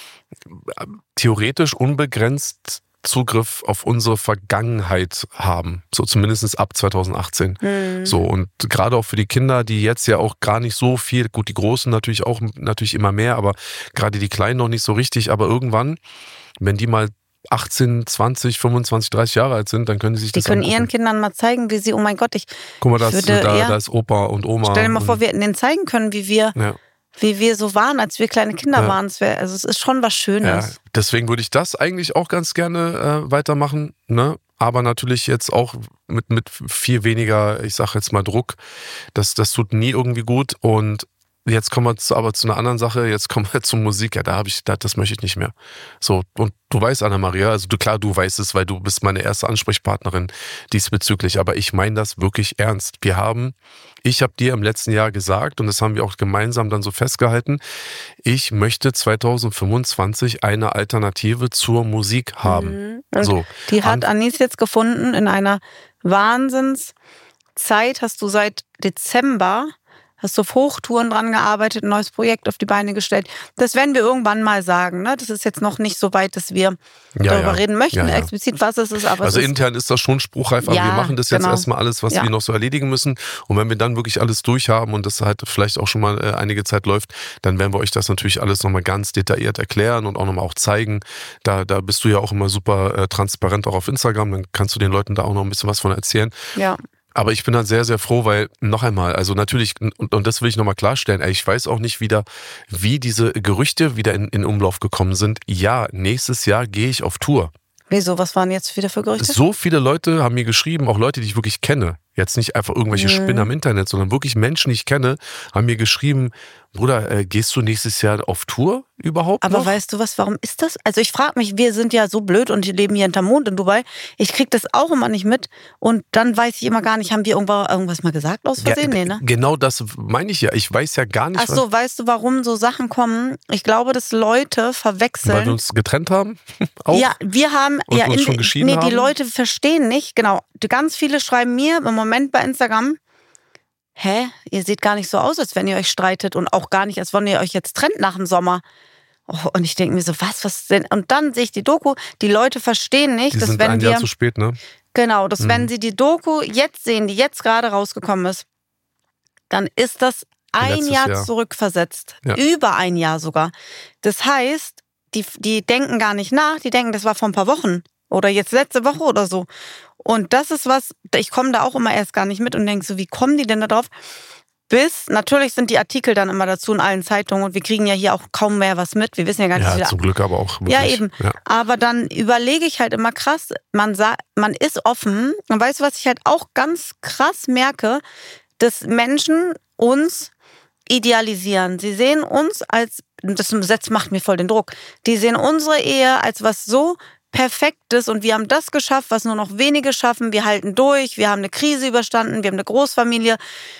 theoretisch unbegrenzt Zugriff auf unsere Vergangenheit haben. So zumindest ab zwanzig achtzehn. Mhm. So, und gerade auch für die Kinder, die jetzt ja auch gar nicht so viel, gut, die Großen natürlich auch, natürlich immer mehr, aber gerade die Kleinen noch nicht so richtig, aber irgendwann, wenn die mal achtzehn, zwanzig, fünfundzwanzig, dreißig Jahre alt sind, dann können sie sich die das können angucken. Ihren Kindern mal zeigen, wie sie, oh mein Gott, ich Guck mal, das, würde, da, ja, da ist Opa und Oma. Stell dir mal vor, wir hätten denen zeigen können, wie wir ja. wie wir so waren, als wir kleine Kinder ja. waren. Es wär, also es ist schon was Schönes. Ja, deswegen würde ich das eigentlich auch ganz gerne äh, weitermachen, ne? Aber natürlich jetzt auch mit, mit viel weniger, ich sag jetzt mal Druck. Das, das tut nie irgendwie gut. Und jetzt kommen wir zu, aber zu einer anderen Sache. Jetzt kommen wir zur Musik. Ja, da habe ich, da, das möchte ich nicht mehr. So, und du weißt, Anna-Maria, also du, klar, du weißt es, weil du bist meine erste Ansprechpartnerin diesbezüglich. Aber ich meine das wirklich ernst. Wir haben, ich habe dir im letzten Jahr gesagt, und das haben wir auch gemeinsam dann so festgehalten, ich möchte zwanzig fünfundzwanzig eine Alternative zur Musik haben. Mhm. So. Die hat Anis jetzt gefunden in einer Wahnsinnszeit. Hast du seit Dezember hast du auf Hochtouren dran gearbeitet, ein neues Projekt auf die Beine gestellt. Das werden wir irgendwann mal sagen. Ne? Das ist jetzt noch nicht so weit, dass wir ja, darüber ja. reden möchten, ja, ja. explizit was es ist. Aber also es intern ist das schon spruchreif, aber ja, wir machen das jetzt genau. erstmal alles, was ja. wir noch so erledigen müssen. Und wenn wir dann wirklich alles durchhaben und das halt vielleicht auch schon mal äh, einige Zeit läuft, dann werden wir euch das natürlich alles nochmal ganz detailliert erklären und auch nochmal auch zeigen. Da, da bist du ja auch immer super äh, transparent auch auf Instagram, dann kannst du den Leuten da auch noch ein bisschen was von erzählen. Ja. Aber ich bin halt sehr, sehr froh, weil noch einmal, also natürlich, und, und das will ich nochmal klarstellen, ey, ich weiß auch nicht wieder, wie diese Gerüchte wieder in, in Umlauf gekommen sind. Ja, nächstes Jahr gehe ich auf Tour. Wieso, was waren jetzt wieder für Gerüchte? So viele Leute haben mir geschrieben, auch Leute, die ich wirklich kenne. Jetzt nicht einfach irgendwelche mhm. Spinner im Internet, sondern wirklich Menschen, die ich kenne, haben mir geschrieben, Bruder, äh, gehst du nächstes Jahr auf Tour überhaupt Aber noch? weißt du was, warum ist das? Also ich frage mich, wir sind ja so blöd und wir leben hier hinterm Mond in Dubai. Ich krieg das auch immer nicht mit und dann weiß ich immer gar nicht, haben wir irgendwo irgendwas mal gesagt aus Versehen? Ja, Nee, ne? genau das meine ich ja. Ich weiß ja gar nicht, Ach so, weißt du, warum so Sachen kommen? Ich glaube, dass Leute verwechseln. weil wir uns getrennt haben. Auch? Ja, wir haben Und ja uns in, schon geschieden nee, die haben? Leute verstehen nicht, genau. Ganz viele schreiben mir im Moment bei Instagram, hä, ihr seht gar nicht so aus, als wenn ihr euch streitet und auch gar nicht, als wenn ihr euch jetzt trennt nach dem Sommer. Oh, und ich denke mir so, was, was denn? Und dann sehe ich die Doku, die Leute verstehen nicht, Die dass sind wenn ein wir, Jahr zu spät, ne? genau, dass Mhm. wenn sie die Doku jetzt sehen, die jetzt gerade rausgekommen ist, dann ist das ein Letztes Jahr, Jahr. zurückversetzt. Ja. Über ein Jahr sogar. Das heißt, die, die denken gar nicht nach, die denken, das war vor ein paar Wochen oder jetzt letzte Woche oder so. Und das ist was, ich komme da auch immer erst gar nicht mit und denke so, wie kommen die denn da drauf? Bis, natürlich sind die Artikel dann immer dazu in allen Zeitungen und wir kriegen ja hier auch kaum mehr was mit. Wir wissen ja gar nicht, Ja, wie zum Glück aber auch wirklich. Ja, eben. Ja. Aber dann überlege ich halt immer krass, man, sa- man ist offen. Und weißt du, was ich halt auch ganz krass merke? Dass Menschen uns idealisieren. Sie sehen uns als, das Gesetz macht mir voll den Druck, die sehen unsere Ehe als was so Perfektes und wir haben das geschafft, was nur noch wenige schaffen. Wir halten durch, wir haben eine Krise überstanden, wir haben eine Großfamilie,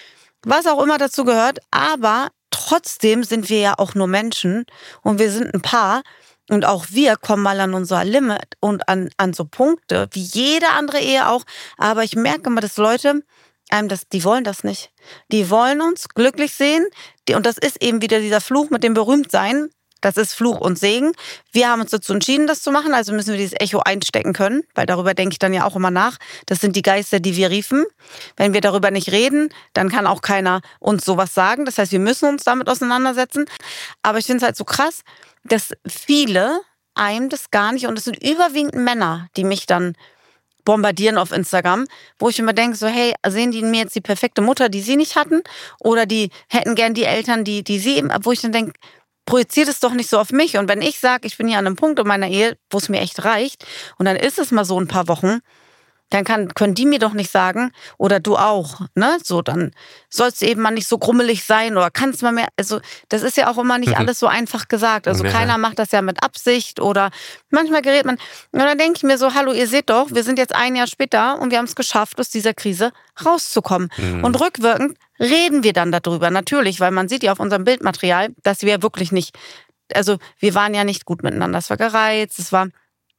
was auch immer dazu gehört. Aber trotzdem sind wir ja auch nur Menschen und wir sind ein Paar. Und auch wir kommen mal an unser Limit und an, an so Punkte, wie jede andere Ehe auch. Aber ich merke immer, dass Leute, einem das, die wollen das nicht. Die wollen uns glücklich sehen. Die, und das ist eben wieder dieser Fluch mit dem Berühmtsein. Das ist Fluch und Segen. Wir haben uns dazu entschieden, das zu machen, also müssen wir dieses Echo einstecken können, weil darüber denke ich dann ja auch immer nach. Das sind die Geister, die wir riefen. Wenn wir darüber nicht reden, dann kann auch keiner uns sowas sagen. Das heißt, wir müssen uns damit auseinandersetzen. Aber ich finde es halt so krass, dass viele einem das gar nicht, und es sind überwiegend Männer, die mich dann bombardieren auf Instagram, wo ich immer denke, so hey, sehen die in mir jetzt die perfekte Mutter, die sie nicht hatten? Oder die hätten gern die Eltern, die, die sie eben, wo ich dann denke, projiziert es doch nicht so auf mich. Und wenn ich sage, ich bin hier an einem Punkt in meiner Ehe, wo es mir echt reicht, und dann ist es mal so ein paar Wochen, dann kann, können die mir doch nicht sagen, oder du auch, ne? So, dann sollst du eben mal nicht so grummelig sein oder kannst mal mehr, also das ist ja auch immer nicht alles so einfach gesagt. Also Ja. keiner macht das ja mit Absicht oder manchmal gerät man, und dann denke ich mir so, hallo, ihr seht doch, wir sind jetzt ein Jahr später und wir haben es geschafft, aus dieser Krise rauszukommen. Mhm. Und rückwirkend reden wir dann darüber, natürlich, weil man sieht ja auf unserem Bildmaterial, dass wir wirklich nicht, also wir waren ja nicht gut miteinander, es war gereizt, es war,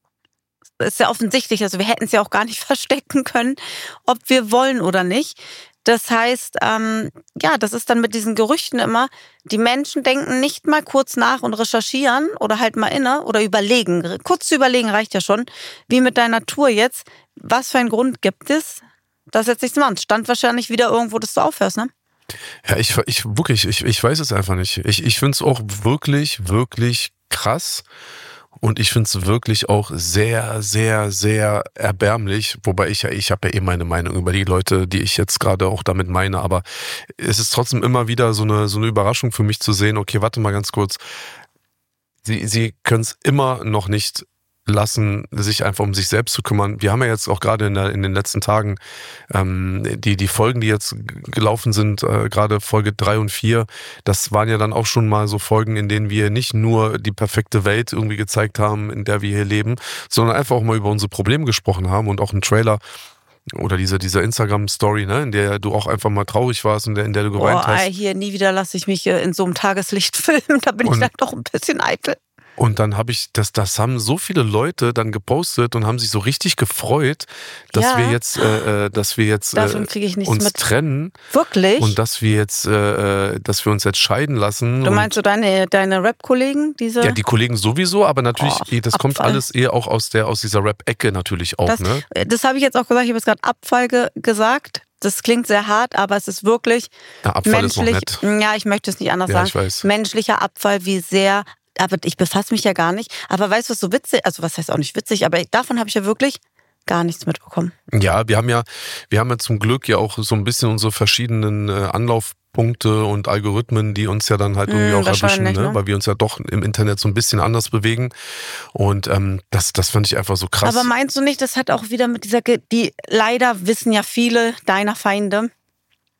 ist ja offensichtlich, also wir hätten es ja auch gar nicht verstecken können, ob wir wollen oder nicht. Das heißt, ähm, ja, das ist dann mit diesen Gerüchten immer, die Menschen denken nicht mal kurz nach und recherchieren oder halt mal inne oder überlegen. Kurz zu überlegen reicht ja schon, wie mit deiner Tour jetzt. Was für einen Grund gibt es, dass jetzt nichts machen? Stand wahrscheinlich wieder irgendwo, dass du aufhörst, ne? Ja, ich, ich wirklich, ich, ich weiß es einfach nicht. Ich, ich finde es auch wirklich, wirklich krass. Und ich finde es wirklich auch sehr, sehr, sehr erbärmlich. Wobei ich ja, ich habe ja eh meine Meinung über die Leute, die ich jetzt gerade auch damit meine. Aber es ist trotzdem immer wieder so eine, so eine Überraschung für mich zu sehen, okay, warte mal ganz kurz. Sie, sie können es immer noch nicht lassen, sich einfach um sich selbst zu kümmern. Wir haben ja jetzt auch gerade in, der, in den letzten Tagen ähm, die, die Folgen, die jetzt gelaufen sind, äh, gerade Folge drei und vier, das waren ja dann auch schon mal so Folgen, in denen wir nicht nur die perfekte Welt irgendwie gezeigt haben, in der wir hier leben, sondern einfach auch mal über unsere Probleme gesprochen haben und auch einen Trailer oder diese, diese Instagram-Story, ne, in der du auch einfach mal traurig warst und in der, in der du geweint Oh, hast. ey, hier nie wieder lasse ich mich äh, in so einem Tageslicht filmen, da bin Und- ich dann doch ein bisschen eitel. Und dann habe ich, das, das haben so viele Leute dann gepostet und haben sich so richtig gefreut, dass Ja. wir jetzt, äh, äh, dass wir jetzt Davon äh, kriege ich nichts uns mit. trennen Wirklich? und dass wir jetzt, äh, äh, dass wir uns jetzt scheiden lassen. Du und meinst so deine, deine Rap-Kollegen, diese? ja, die Kollegen sowieso, aber natürlich, Oh, das kommt Abfall. alles eher auch aus der, aus dieser Rap-Ecke natürlich auch, das ne? das habe ich jetzt auch gesagt, ich habe jetzt gerade Abfall ge gesagt. Das klingt sehr hart, aber es ist wirklich Ja, Abfall ist noch menschlich. nett. Ja, ich möchte es nicht anders Ja, sagen. ich weiß. Menschlicher Abfall, wie sehr. Aber ich befasse mich ja gar nicht. Aber weißt du, was so witzig, also was heißt auch nicht witzig, aber davon habe ich ja wirklich gar nichts mitbekommen. Ja, wir haben ja, wir haben ja zum Glück ja auch so ein bisschen unsere verschiedenen äh, Anlaufpunkte und Algorithmen, die uns ja dann halt irgendwie Mm, auch erwischen, wahrscheinlich, ne? ne? Weil wir uns ja doch im Internet so ein bisschen anders bewegen. Und ähm, das, das fand ich einfach so krass. Aber meinst du nicht, das hat auch wieder mit dieser, Ge die leider wissen ja viele deiner Feinde,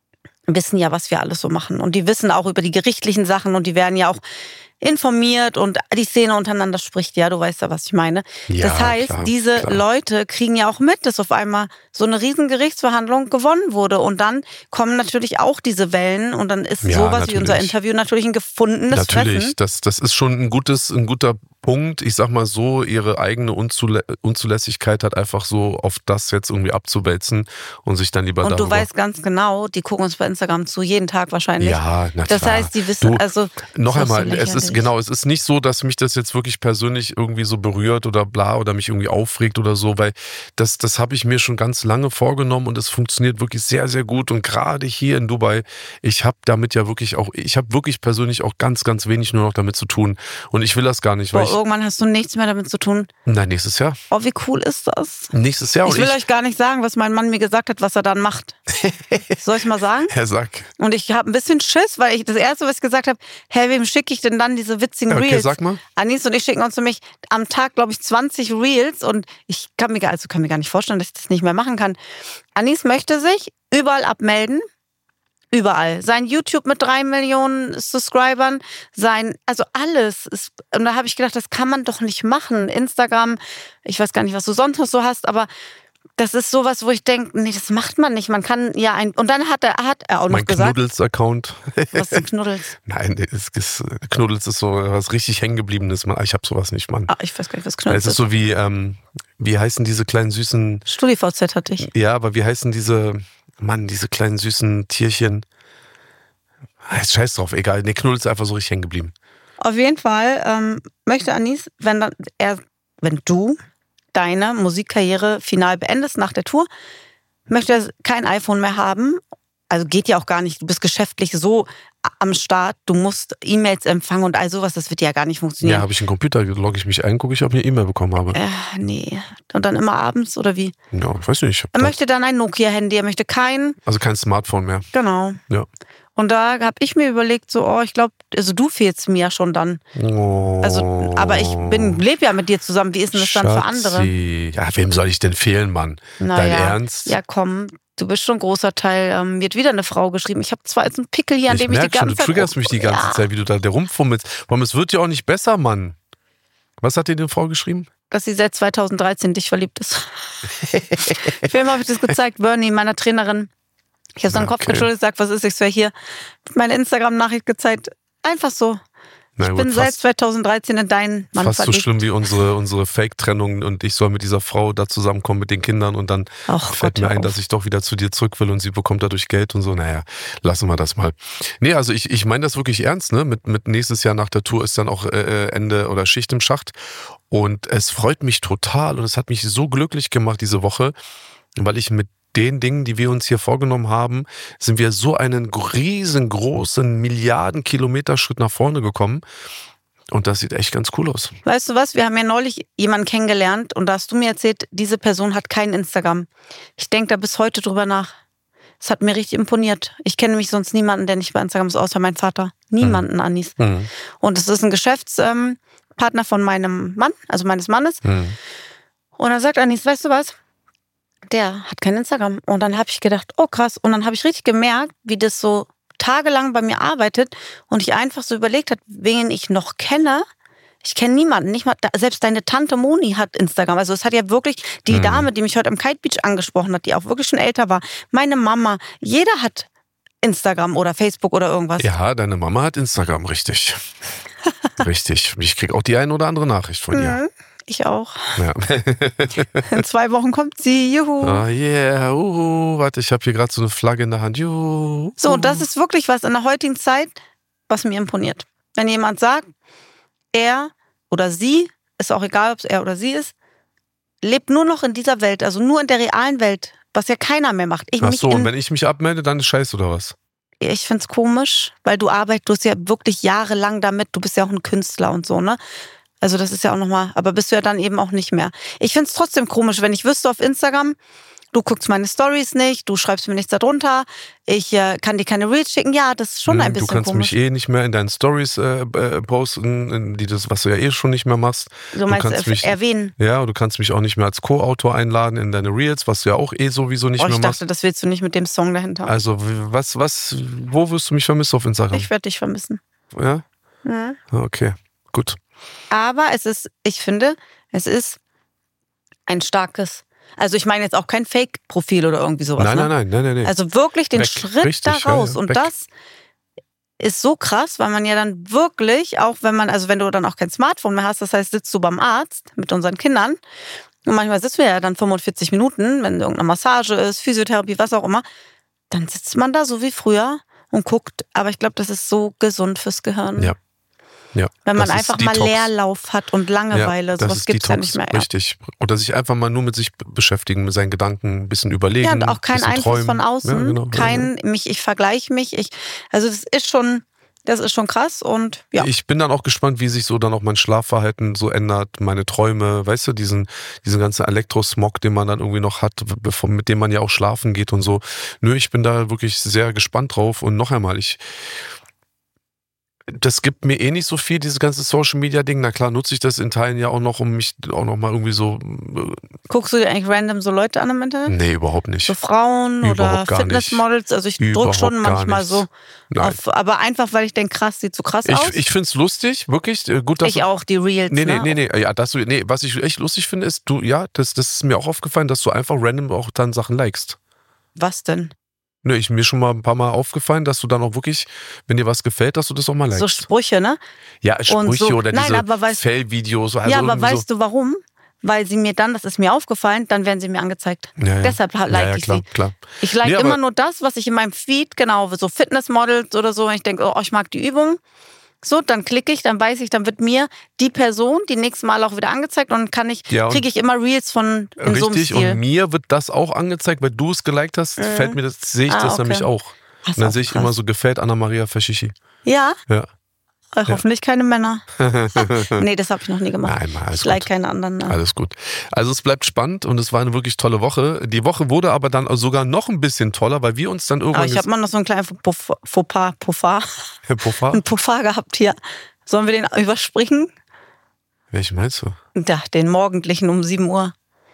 wissen ja, was wir alles so machen. Und die wissen auch über die gerichtlichen Sachen und die werden ja auch informiert und die Szene untereinander spricht, ja, du weißt ja, was ich meine. Ja, das heißt, klar, diese klar. Leute kriegen ja auch mit, dass auf einmal so eine riesen Gerichtsverhandlung gewonnen wurde und dann kommen natürlich auch diese Wellen und dann ist Ja, sowas wie unser natürlich. Interview natürlich ein gefundenes Natürlich, Fressen. das, das ist schon ein gutes, ein guter Punkt. Ich sag mal so, ihre eigene Unzulä Unzulässigkeit hat einfach so auf das jetzt irgendwie abzuwälzen und sich dann lieber Und darüber... du weißt ganz genau, die gucken uns bei Instagram zu, jeden Tag wahrscheinlich. Ja, na Das klar. heißt, die wissen, Du, also... Noch das ist so einmal, es ist lächerlich. genau, es ist nicht so, dass mich das jetzt wirklich persönlich irgendwie so berührt oder bla oder mich irgendwie aufregt oder so, weil das, das habe ich mir schon ganz lange vorgenommen und es funktioniert wirklich sehr, sehr gut und gerade hier in Dubai, ich habe damit ja wirklich auch, ich habe wirklich persönlich auch ganz, ganz wenig nur noch damit zu tun und ich will das gar nicht, weil Boah, ich, irgendwann hast du nichts mehr damit zu tun. nein, nächstes Jahr, Oh, wie cool ist das? nächstes Jahr Ich und will ich, euch gar nicht sagen, was mein Mann mir gesagt hat, was er dann macht. Soll ich mal sagen? Herr Sack, Und ich habe ein bisschen Schiss, weil ich das Erste, was ich gesagt habe, hä, wem schicke ich denn dann diese witzigen okay, Reels? sag mal. Anis und ich schicken uns nämlich am Tag, glaube ich, zwanzig Reels und ich kann mir, gar- also kann mir gar nicht vorstellen, dass ich das nicht mehr machen kann. Anis möchte sich überall abmelden. Überall. Sein YouTube mit drei Millionen Subscribern, sein, also alles. Ist, und da habe ich gedacht, das kann man doch nicht machen. Instagram, ich weiß gar nicht, was du sonst noch so hast, aber das ist sowas, wo ich denke, nee, das macht man nicht. Man kann ja ein. Und dann hat er, hat er auch noch Mein gesagt. Knuddels-Account. Was ist ein Knuddels? Nein, es ist, Knuddels ist so was richtig hängengebliebenes. Mann. Ich habe sowas nicht, Mann. Ah, ich weiß gar nicht, was Knuddels Es ist so wie, ähm, wie heißen diese kleinen süßen, StudiVZ hatte ich. ja, aber wie heißen diese, Mann, diese kleinen süßen Tierchen? Ah, jetzt scheiß drauf, egal. Nee, Knuddels ist einfach so richtig hängen geblieben. Auf jeden Fall ähm, möchte Anis, wenn dann er, wenn du deine Musikkarriere final beendest nach der Tour, möchte er kein iPhone mehr haben. Also geht ja auch gar nicht. Du bist geschäftlich so am Start. Du musst E-Mails empfangen und all sowas. Das wird ja gar nicht Ja, funktionieren. habe ich einen Computer, logge ich mich ein, gucke ich, ob ich eine E-Mail bekommen habe. Äh, nee. Und dann immer abends oder wie? Ja, ich weiß nicht. Ich hab Er da, möchte dann ein Nokia-Handy. Er möchte kein. also kein Smartphone mehr. Genau. Ja. Und da habe ich mir überlegt, so, oh, ich glaube, also du fehlst mir ja schon dann. Oh. Also, aber ich bin, lebe ja mit dir zusammen. Wie ist denn das dann für andere? Schatzi. Ja, wem soll ich denn fehlen, Mann? Dein Ernst? Ja, komm, du bist schon ein großer Teil. Ähm, wird wieder eine Frau geschrieben. Ich habe zwar jetzt einen Pickel hier, an Ich dem ich die merke schon, ganze du Zeit... triggerst mich die ganze ja, Zeit, wie du da der rumfummelst. Warum, es wird ja auch nicht besser, Mann. Was hat dir die Frau geschrieben? dass sie seit zweitausenddreizehn dich verliebt ist. Film habe ich das gezeigt, Bernie, meiner Trainerin. Ich habe so den Kopf Okay. geschüttelt, gesagt, was ist, ich so hier. Meine Instagram-Nachricht gezeigt. Einfach so. Na Ich gut, bin seit fast, zweitausenddreizehn in deinen Mann fast so verliebt. schlimm wie unsere, unsere Fake-Trennung und ich soll mit dieser Frau da zusammenkommen mit den Kindern und dann Ach fällt Gott, mir hör ein, auf. dass ich doch wieder zu dir zurück will und sie bekommt dadurch Geld und so. Naja, lassen wir das mal. Nee, also ich, ich meine das wirklich ernst, ne? Mit, mit nächstes Jahr nach der Tour ist dann auch äh, Ende oder Schicht im Schacht. Und es freut mich total und es hat mich so glücklich gemacht diese Woche, weil ich mit den Dingen, die wir uns hier vorgenommen haben, sind wir so einen riesengroßen Milliarden-Kilometer-Schritt nach vorne gekommen. Und das sieht echt ganz cool aus. Weißt du was, wir haben ja neulich jemanden kennengelernt und da hast du mir erzählt, diese Person hat kein Instagram. Ich denke da bis heute drüber nach. Es hat mir richtig imponiert. Ich kenne nämlich sonst niemanden, der nicht bei Instagram ist, außer mein Vater. Niemanden, Anis. Mhm. Und es ist ein Geschäftspartner von meinem Mann, also meines Mannes. Mhm. Und dann sagt Anis, weißt du was? Der hat kein Instagram. Und dann habe ich gedacht, oh krass. Und dann habe ich richtig gemerkt, wie das so tagelang bei mir arbeitet und ich einfach so überlegt habe, wen ich noch kenne. Ich kenne niemanden, nicht mal, selbst deine Tante Moni hat Instagram. Also es hat ja wirklich die Mhm. Dame, die mich heute am Kite Beach angesprochen hat, die auch wirklich schon älter war, meine Mama, jeder hat Instagram oder Facebook oder irgendwas. Ja, deine Mama hat Instagram, richtig. Richtig. Ich krieg auch die ein oder andere Nachricht von ihr. Mhm, ich auch. Ja. In zwei Wochen kommt sie, juhu. Oh yeah, uhu. Warte, ich habe hier gerade so eine Flagge in der Hand. Juhu. So, und das ist wirklich was in der heutigen Zeit, was mir imponiert. Wenn jemand sagt, er oder sie, ist auch egal, ob es er oder sie ist, lebt nur noch in dieser Welt, also nur in der realen Welt, was ja keiner mehr macht. Ich, Ach mich so, in, und wenn ich mich abmelde, dann ist scheiße oder was? ich find's komisch, weil du arbeitest, du hast ja wirklich jahrelang damit, du bist ja auch ein Künstler und so, ne? Also das ist ja auch nochmal, aber bist du ja dann eben auch nicht mehr. Ich find's trotzdem komisch, wenn ich wüsste auf Instagram, du guckst meine Stories nicht, du schreibst mir nichts darunter, ich äh, kann dir keine Reels schicken. Ja, das ist schon ein bisschen Du kannst komisch. mich eh nicht mehr in deinen Stories äh, äh, posten, die das, was du ja eh schon nicht mehr machst. Du meinst du kannst äh, mich, erwähnen? Ja, du kannst mich auch nicht mehr als Co-Autor einladen in deine Reels, was du ja auch eh sowieso nicht Oh, mehr ich machst. dachte, das willst du nicht mit dem Song dahinter. Also was, was, wo wirst du mich vermissen auf Instagram? Ich werde dich vermissen. Ja? Ja. Okay, gut. Aber es ist, ich finde, es ist ein starkes, also ich meine jetzt auch kein Fake-Profil oder irgendwie sowas. Nein, ne? nein, nein, nein, nein. Also wirklich den Weg. Schritt Richtig, da raus. ja, ja. Und Weg. das ist so krass, weil man ja dann wirklich, auch wenn man, also wenn du dann auch kein Smartphone mehr hast, das heißt, sitzt du beim Arzt mit unseren Kindern und manchmal sitzen wir ja dann fünfundvierzig Minuten, wenn irgendeine Massage ist, Physiotherapie, was auch immer, dann sitzt man da so wie früher und guckt. Aber ich glaube, das ist so gesund fürs Gehirn. Ja. Ja, Wenn man das einfach ist mal Detox. Leerlauf hat und Langeweile, ja, sowas gibt es ja Detox, nicht mehr. Ja. Richtig. Oder sich einfach mal nur mit sich beschäftigen, mit seinen Gedanken, ein bisschen überlegen. Ja, und auch kein bisschen Einfluss träumen. von außen, Ja, genau. kein mich, ich vergleiche mich. Ich, also das ist schon, das ist schon krass und ja. Ich bin dann auch gespannt, wie sich so dann auch mein Schlafverhalten so ändert, meine Träume, weißt du, diesen, diesen ganzen Elektrosmog, den man dann irgendwie noch hat, bevor, mit dem man ja auch schlafen geht und so. Nö, ich bin da wirklich sehr gespannt drauf und noch einmal, ich das gibt mir eh nicht so viel, dieses ganze Social-Media-Ding. Na klar, nutze ich das in Teilen ja auch noch, um mich auch noch mal irgendwie so... Guckst du dir eigentlich random so Leute an im Internet? Nee, überhaupt nicht. So Frauen Überhaupt oder gar Fitnessmodels? Also ich drücke Überhaupt schon gar manchmal nichts. so Nein. auf, aber einfach, weil ich denke, krass, sieht so krass aus. Ich, ich finde es lustig, wirklich. äh, Gut, dass Ich du, auch, die Reels, Nee, nee, ne? nee, nee. Ja, dass du, nee, was ich echt lustig finde, ist, du, ja, das, das ist mir auch aufgefallen, dass du einfach random auch dann Sachen likest. Was denn? Nö, ich mir schon mal ein paar Mal aufgefallen, dass du dann auch wirklich, wenn dir was gefällt, dass du das auch mal likest. So Sprüche, ne? Ja, Sprüche so- oder Nein, diese aber weißt- Fellvideos. Also ja, aber irgendwie weißt du warum? Weil sie mir dann, das ist mir aufgefallen, dann werden sie mir angezeigt. so, ja, ja. Deshalb like ja, ja, ich klar, sie. klar. Ich like Nee, aber- immer nur das, was ich in meinem Feed, genau, so Fitnessmodels oder so, wenn ich denke, oh, ich mag die Übung. So, dann klicke ich, dann weiß ich, dann wird mir die Person die nächste Mal auch wieder angezeigt und dann kann ich, Ja, und- kriege ich immer Reels von in so einem Richtig, Stil. und mir wird das auch angezeigt, weil du es geliked hast, fällt mir das, sehe ich Ah, das okay. nämlich auch. Das ist Und dann auch sehe ich krass. immer so, gefällt Anna-Maria Faschichi. Ja, Ja. äh, hoffentlich keine Männer. Nee, das habe ich noch nie gemacht. Nein, mal, alles ich like gut. keine anderen. Ne? Alles gut. Also es bleibt spannend und es war eine wirklich tolle Woche. Die Woche wurde aber dann sogar noch ein bisschen toller, weil wir uns dann Aber irgendwann... ich habe mal noch so einen kleinen Fauxpas, Fauxpas, Fauxpas, Herr Poffa, einen Fauxpas gehabt hier. Sollen wir den überspringen? welchen meinst du? Ja, den morgendlichen um sieben Uhr.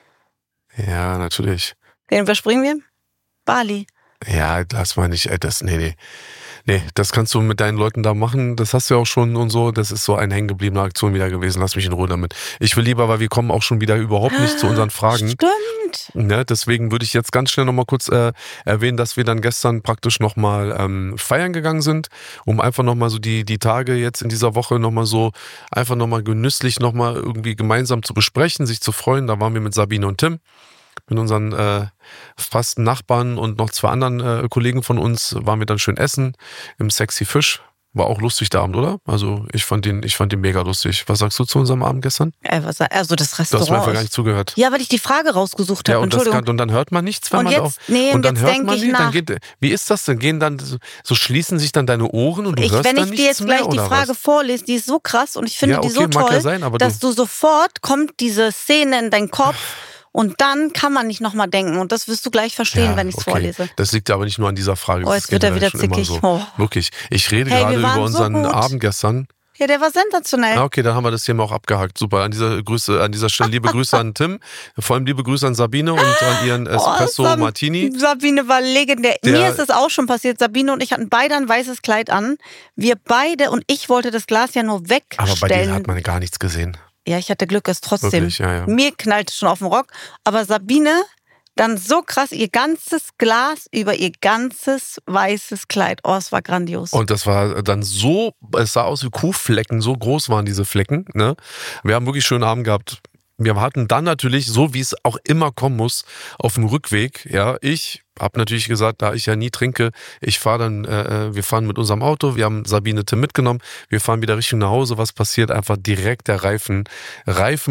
Ja, natürlich. Den überspringen wir? Bali. Ja, das meine ich, äh, das, nee, nee. Nee, das kannst du mit deinen Leuten da machen. Das hast du ja auch schon und so. Das ist so eine hängengebliebene Aktion wieder gewesen. Lass mich in Ruhe damit. Ich will lieber, weil wir kommen auch schon wieder überhaupt nicht zu unseren Fragen. Stimmt. Ne, deswegen würde ich jetzt ganz schnell nochmal kurz äh, erwähnen, dass wir dann gestern praktisch nochmal ähm, feiern gegangen sind, um einfach nochmal so die, die Tage jetzt in dieser Woche nochmal so einfach nochmal genüsslich nochmal irgendwie gemeinsam zu besprechen, sich zu freuen. Da waren wir mit Sabine und Tim, mit unseren äh, fast Nachbarn und noch zwei anderen äh, Kollegen von uns, waren wir dann schön essen im Sexy Fisch. War auch lustig der Abend, oder? Also ich fand den, ich fand den mega lustig. Was sagst du zu unserem Abend gestern? Äh, was, also das Du hast mir Restaurant. einfach gar nicht ist- zugehört. Ja, weil ich die Frage rausgesucht Ja, habe. und, das Entschuldigung. kann, und dann hört man nichts, wenn Und man jetzt- auf. nee, und und dann jetzt hört denk man ich nicht. Dann nach. geht, wie ist das denn? Gehen dann so, so schließen sich dann deine Ohren und du Ich, hörst wenn dann ich nichts dir jetzt mehr, gleich die oder Frage was? vorlese, die ist so krass und ich finde Ja, die so okay, mag toll, ja sein, aber dass du- du sofort kommt diese Szene in deinen Kopf und dann kann man nicht nochmal denken und das wirst du gleich verstehen, Ja, wenn ich es okay. vorlese. Das liegt aber nicht nur an dieser Frage. Oh, das jetzt ist wird er generell wieder schon immer zickig. So. Oh. Wirklich. Ich rede Hey, gerade wir über waren so unseren gut. Abend gestern. Ja, der war sensationell. Ah, okay, dann haben wir das Thema auch abgehakt. Super. An dieser Grüße, an dieser Stelle liebe Grüße an Tim. Vor allem liebe Grüße an Sabine und an ihren Espresso Oh, Sab- Martini. Sabine war legendär. Der- Mir ist es auch schon passiert. Sabine und ich hatten beide ein weißes Kleid an. Wir beide und ich wollte das Glas ja nur wegstellen. Aber bei dir hat man gar nichts gesehen. Ja, ich hatte Glück, es trotzdem. Wirklich, ja, ja. Mir knallte schon auf den Rock. Aber Sabine, dann so krass, ihr ganzes Glas über ihr ganzes weißes Kleid. Oh, es war grandios. Und das war dann so, es sah aus wie Kuhflecken, so groß waren diese Flecken. Ne? Wir haben wirklich einen schönen Abend gehabt. Wir hatten dann natürlich, so wie es auch immer kommen muss, auf dem Rückweg, ja, ich habe natürlich gesagt, da ich ja nie trinke, ich fahre dann, äh, wir fahren mit unserem Auto, wir haben Sabine Tim mitgenommen, wir fahren wieder Richtung nach Hause, was passiert? Einfach direkt der Reifen, Reifen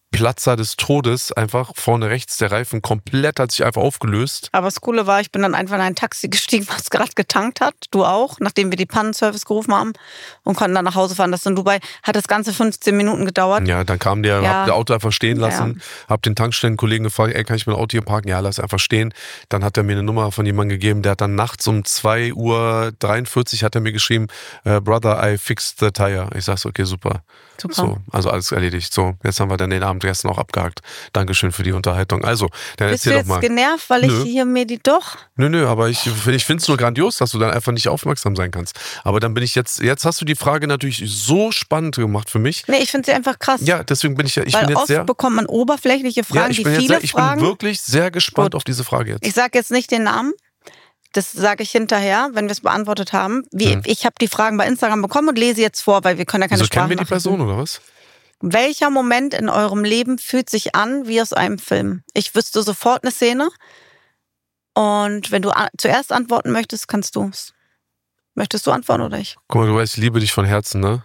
Platzer des Todes, einfach vorne rechts, der Reifen komplett hat sich einfach aufgelöst. Aber das Coole war, ich bin dann einfach in ein Taxi gestiegen, was gerade getankt hat. Du auch, nachdem wir die Pannenservice gerufen haben und konnten dann nach Hause fahren. Das in Dubai hat das Ganze fünfzehn Minuten gedauert. Ja, dann kam der, Ja. hab das Auto einfach stehen lassen, Ja. hab den Tankstellenkollegen gefragt, ey, kann ich mein Auto hier parken? Ja, lass einfach stehen. Dann hat er mir eine Nummer von jemandem gegeben, der hat dann nachts um zwei Uhr dreiundvierzig hat er mir geschrieben, äh, Brother, I fixed the tire. Ich sag's, okay, super. Super. So, also alles erledigt. So, jetzt haben wir dann den Abend gestern auch abgehakt. Dankeschön für die Unterhaltung. Also, dann Bist du erzähl doch jetzt mal. genervt, weil ich Nö. hier mir die doch... Nö, nö, aber ich, ich finde es nur grandios, dass du dann einfach nicht aufmerksam sein kannst. Aber dann bin ich jetzt, jetzt hast du die Frage natürlich so spannend gemacht für mich. Nee, ich finde sie einfach krass. Ja, deswegen bin ich ja, ich weil bin jetzt oft sehr, bekommt man oberflächliche Fragen, ja, ich die bin jetzt viele sehr, ich Fragen... bin wirklich sehr gespannt Gut. auf diese Frage jetzt. Ich sage jetzt nicht den Namen. Das sage ich hinterher, wenn wir es beantwortet haben. Wie, Hm. Ich habe die Fragen bei Instagram bekommen und lese jetzt vor, weil wir können ja keine Wieso kennen wir die Sprachnachrichten. Person oder was? Welcher Moment in eurem Leben fühlt sich an wie aus einem Film? Ich wüsste sofort eine Szene. Und wenn du a- zuerst antworten möchtest, kannst du es. Möchtest du antworten oder ich? Guck mal, du weißt, ich liebe dich von Herzen, ne?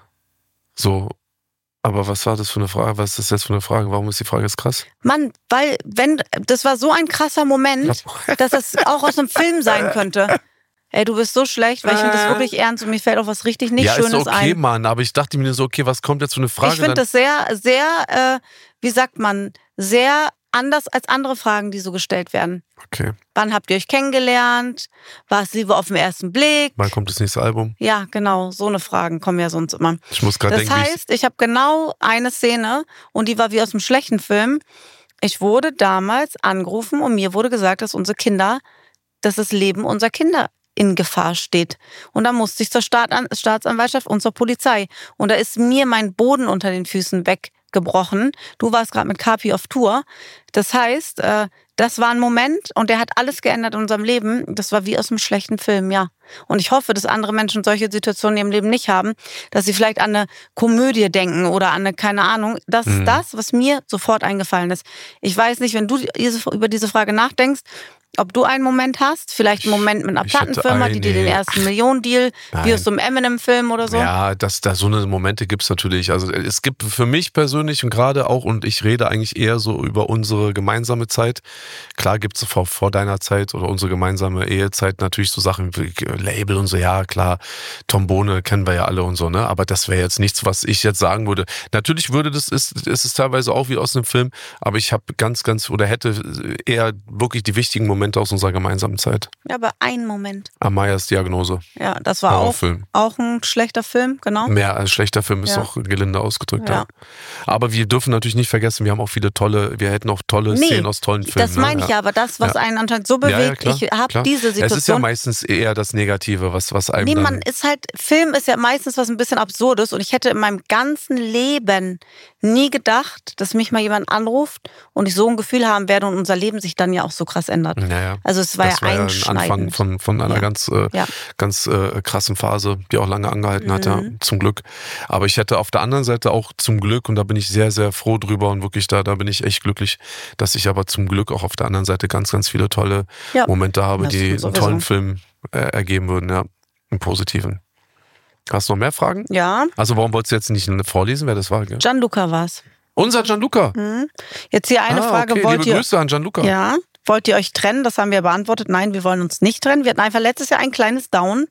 So, aber was war das für eine Frage? Was ist das jetzt für eine Frage? Warum ist die Frage jetzt krass? Mann, weil, wenn, das war so ein krasser Moment, dass das auch aus einem Film sein könnte. Ey, du bist so schlecht, weil ich finde das wirklich ernst und mir fällt auch was richtig nicht ja, Schönes ist okay, ein. Mann, aber ich dachte mir so, okay, was kommt jetzt für eine Frage? Ich finde dann? das sehr, sehr, äh, wie sagt man, sehr anders als andere Fragen, die so gestellt werden. Okay, Wann habt ihr euch kennengelernt? War es Liebe auf den ersten Blick? wann kommt das nächste Album? Ja, genau, so eine Fragen kommen ja sonst immer. Ich muss gerade Das denken, wie ich, heißt, ich habe genau eine Szene und die war wie aus einem schlechten Film. Ich wurde damals angerufen und mir wurde gesagt, dass unsere Kinder, dass das Leben unserer Kinder in Gefahr steht. Und da musste ich zur Staatan- Staatsanwaltschaft und zur Polizei. Und da ist mir mein Boden unter den Füßen weggebrochen. Du warst gerade mit Kapi auf Tour. Das heißt, äh, das war ein Moment und der hat alles geändert in unserem Leben. Das war wie aus einem schlechten Film, ja. Und ich hoffe, dass andere Menschen solche Situationen in ihrem Leben nicht haben, dass sie vielleicht an eine Komödie denken oder an eine, keine Ahnung. Das ist Mhm. das, was mir sofort eingefallen ist. Ich weiß nicht, wenn du diese, über diese Frage nachdenkst, ob du einen Moment hast, vielleicht einen Moment mit einer Ich hatte Plattenfirma, die dir den eine- ersten Millionen-Deal, wie Nein. aus so einem Eminem-Film oder so. Ja, das, da so eine Momente gibt's natürlich. Also es gibt für mich persönlich und gerade auch, und ich rede eigentlich eher so über unsere gemeinsame Zeit. Klar gibt's vor, vor deiner Zeit oder unsere gemeinsame Ehezeit natürlich so Sachen wie Label und so, ja klar, Trombone kennen wir ja alle und so, ne? Aber das wäre jetzt nichts, was ich jetzt sagen würde. Natürlich würde das, ist, ist es teilweise auch wie aus einem Film, aber ich habe ganz, ganz, oder hätte eher wirklich die wichtigen Momente aus unserer gemeinsamen Zeit. Ja, aber ein Moment. Amayas Diagnose. Ja, das war auch, Horrorfilm. auch ein schlechter Film, genau. Mehr als schlechter Film ist Ja. auch gelinde ausgedrückt, ja. Ja. Aber wir dürfen natürlich nicht vergessen, wir haben auch viele tolle, wir hätten auch tolle Nee, Szenen aus tollen Filmen. Das meine ich ja, aber das, was Ja. einen anscheinend so Ja, ja, bewegt, klar, ich habe klar. diese Es ist ja Situation. meistens eher das Negative, was, was einem Nee, dann... man ist halt, Film ist ja meistens was ein bisschen Absurdes und ich hätte in meinem ganzen Leben nie gedacht, dass mich mal jemand anruft und ich so ein Gefühl haben werde und unser Leben sich dann ja auch so krass ändert. Naja, Also es war das ja war ja ein einschneidend. Anfang von, von einer Ja. ganz, äh, Ja. ganz äh, krassen Phase, die auch lange angehalten hat, ja, Mhm. zum Glück. Aber ich hätte auf der anderen Seite auch zum Glück, und da bin ich sehr, sehr froh drüber und wirklich da, da bin ich echt glücklich, dass ich aber zum Glück auch auf der anderen Seite ganz, ganz viele tolle Ja. Momente habe, Das die einen sowieso. tollen Film äh, ergeben würden, ja, im Positiven. Hast du noch mehr Fragen? Ja, Also warum wolltest du jetzt nicht vorlesen, wer das war? Gell? Gianluca war's. Unser Gianluca. Mhm. Jetzt hier eine ah, Frage, okay. wollt Liebe ihr... Grüße an Gianluca. Ja, wollt ihr euch trennen? Das haben wir beantwortet. Nein, wir wollen uns nicht trennen. Wir hatten einfach letztes Jahr ein kleines Down.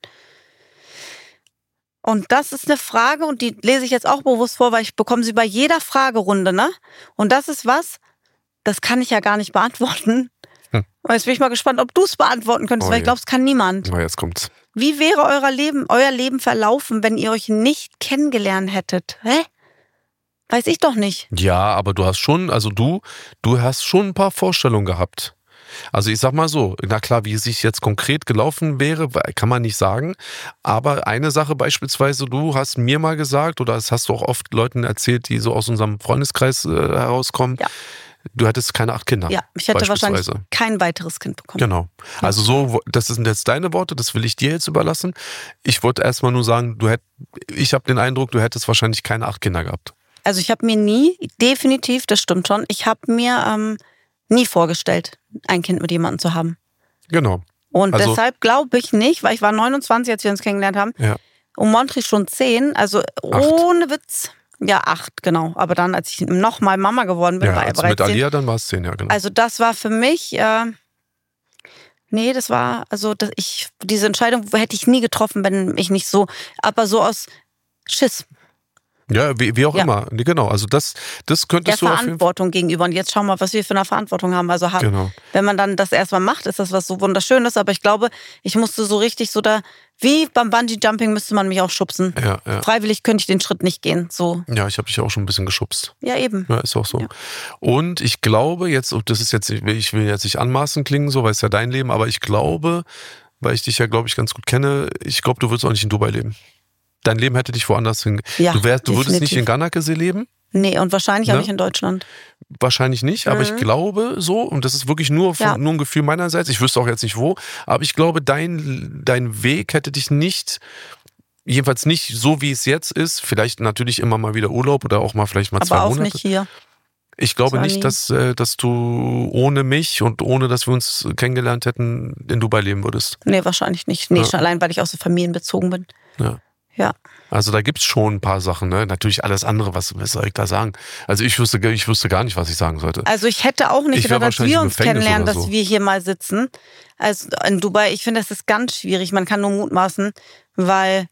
Und das ist eine Frage und die lese ich jetzt auch bewusst vor, weil ich bekomme sie bei jeder Fragerunde, ne? Und das ist was, das kann ich ja gar nicht beantworten. Hm. Und jetzt bin ich mal gespannt, ob du es beantworten könntest, Oh weil ich je. glaube, es kann niemand. Na, jetzt kommt's. Wie wäre euer Leben, euer Leben verlaufen, wenn ihr euch nicht kennengelernt hättet? Hä? Weiß ich doch nicht. Ja, aber du hast schon, also du, du hast schon ein paar Vorstellungen gehabt. Also ich sag mal so, na klar, wie es sich jetzt konkret gelaufen wäre, kann man nicht sagen. Aber eine Sache beispielsweise, du hast mir mal gesagt, oder das hast du auch oft Leuten erzählt, die so aus unserem Freundeskreis äh, herauskommen, Ja. du hättest keine acht Kinder. Ja, ich hätte wahrscheinlich beispielsweise. kein weiteres Kind bekommen. Genau. Also so, das sind jetzt deine Worte, das will ich dir jetzt überlassen. Ich wollte erstmal nur sagen, du hätt, ich habe den Eindruck, du hättest wahrscheinlich keine acht Kinder gehabt. Also ich habe mir nie, definitiv, das stimmt schon, ich habe mir ähm, nie vorgestellt, ein Kind mit jemandem zu haben. Genau. Und Also- deshalb glaube ich nicht, weil ich war neunundzwanzig, als wir uns kennengelernt haben, Ja. und Montri schon zehn, also ohne Witz. Ja, acht, genau. Aber dann, als ich nochmal Mama geworden bin, Ja, war er also bereits mit zehn. Alia, dann war es zehn, ja, genau. Also das war für mich, äh, nee, das war, also das, ich, diese Entscheidung hätte ich nie getroffen, wenn ich nicht so, aber so aus Schiss. Ja, wie, wie auch Ja. immer. Nee, genau, also das, das Der könntest du auf jeden Fall. Verantwortung gegenüber. Und jetzt schau mal, was wir für eine Verantwortung haben. Also ha- Genau. wenn man dann das erstmal macht, ist das was so Wunderschönes. Aber ich glaube, ich musste so richtig so da, wie beim Bungee-Jumping müsste man mich auch schubsen. Ja, ja. Freiwillig könnte ich den Schritt nicht gehen. So, Ja, ich habe dich auch schon ein bisschen geschubst. ja eben. Ja, ist auch so. Ja. Und ich glaube jetzt, und das ist jetzt, ich will jetzt nicht anmaßen klingen, so, weil es ja dein Leben, aber ich glaube, weil ich dich ja, glaube ich, ganz gut kenne, ich glaube, du würdest auch nicht in Dubai leben. Dein Leben hätte dich woanders hin. Ja, du, wärst, du würdest definitiv. nicht in Ganakesee leben? Nee, und wahrscheinlich Ne? auch nicht in Deutschland. Wahrscheinlich nicht, aber ich Mhm. glaube so, und das ist wirklich nur, von, Ja. nur ein Gefühl meinerseits, ich wüsste auch jetzt nicht wo, aber ich glaube, dein, dein Weg hätte dich nicht, jedenfalls nicht so, wie es jetzt ist, vielleicht natürlich immer mal wieder Urlaub oder auch mal vielleicht mal zwei Aber auch Monate. nicht hier. Ich glaube Das war nicht, nie. dass, äh, dass du ohne mich und ohne, dass wir uns kennengelernt hätten, in Dubai leben würdest. Nee, wahrscheinlich nicht. Nee, Ja. schon allein, weil ich auch so familienbezogen bin. Ja. Ja. Also da gibt's schon ein paar Sachen, ne? Natürlich alles andere, was, was soll ich da sagen? Also ich wüsste, ich wüsste gar nicht, was ich sagen sollte. Also ich hätte auch nicht Ich wär gedacht, dass wahrscheinlich wir im uns Gefängnis kennenlernen, oder dass so. wir hier mal sitzen. Also in Dubai, ich finde, das ist ganz schwierig. Man kann nur mutmaßen, weil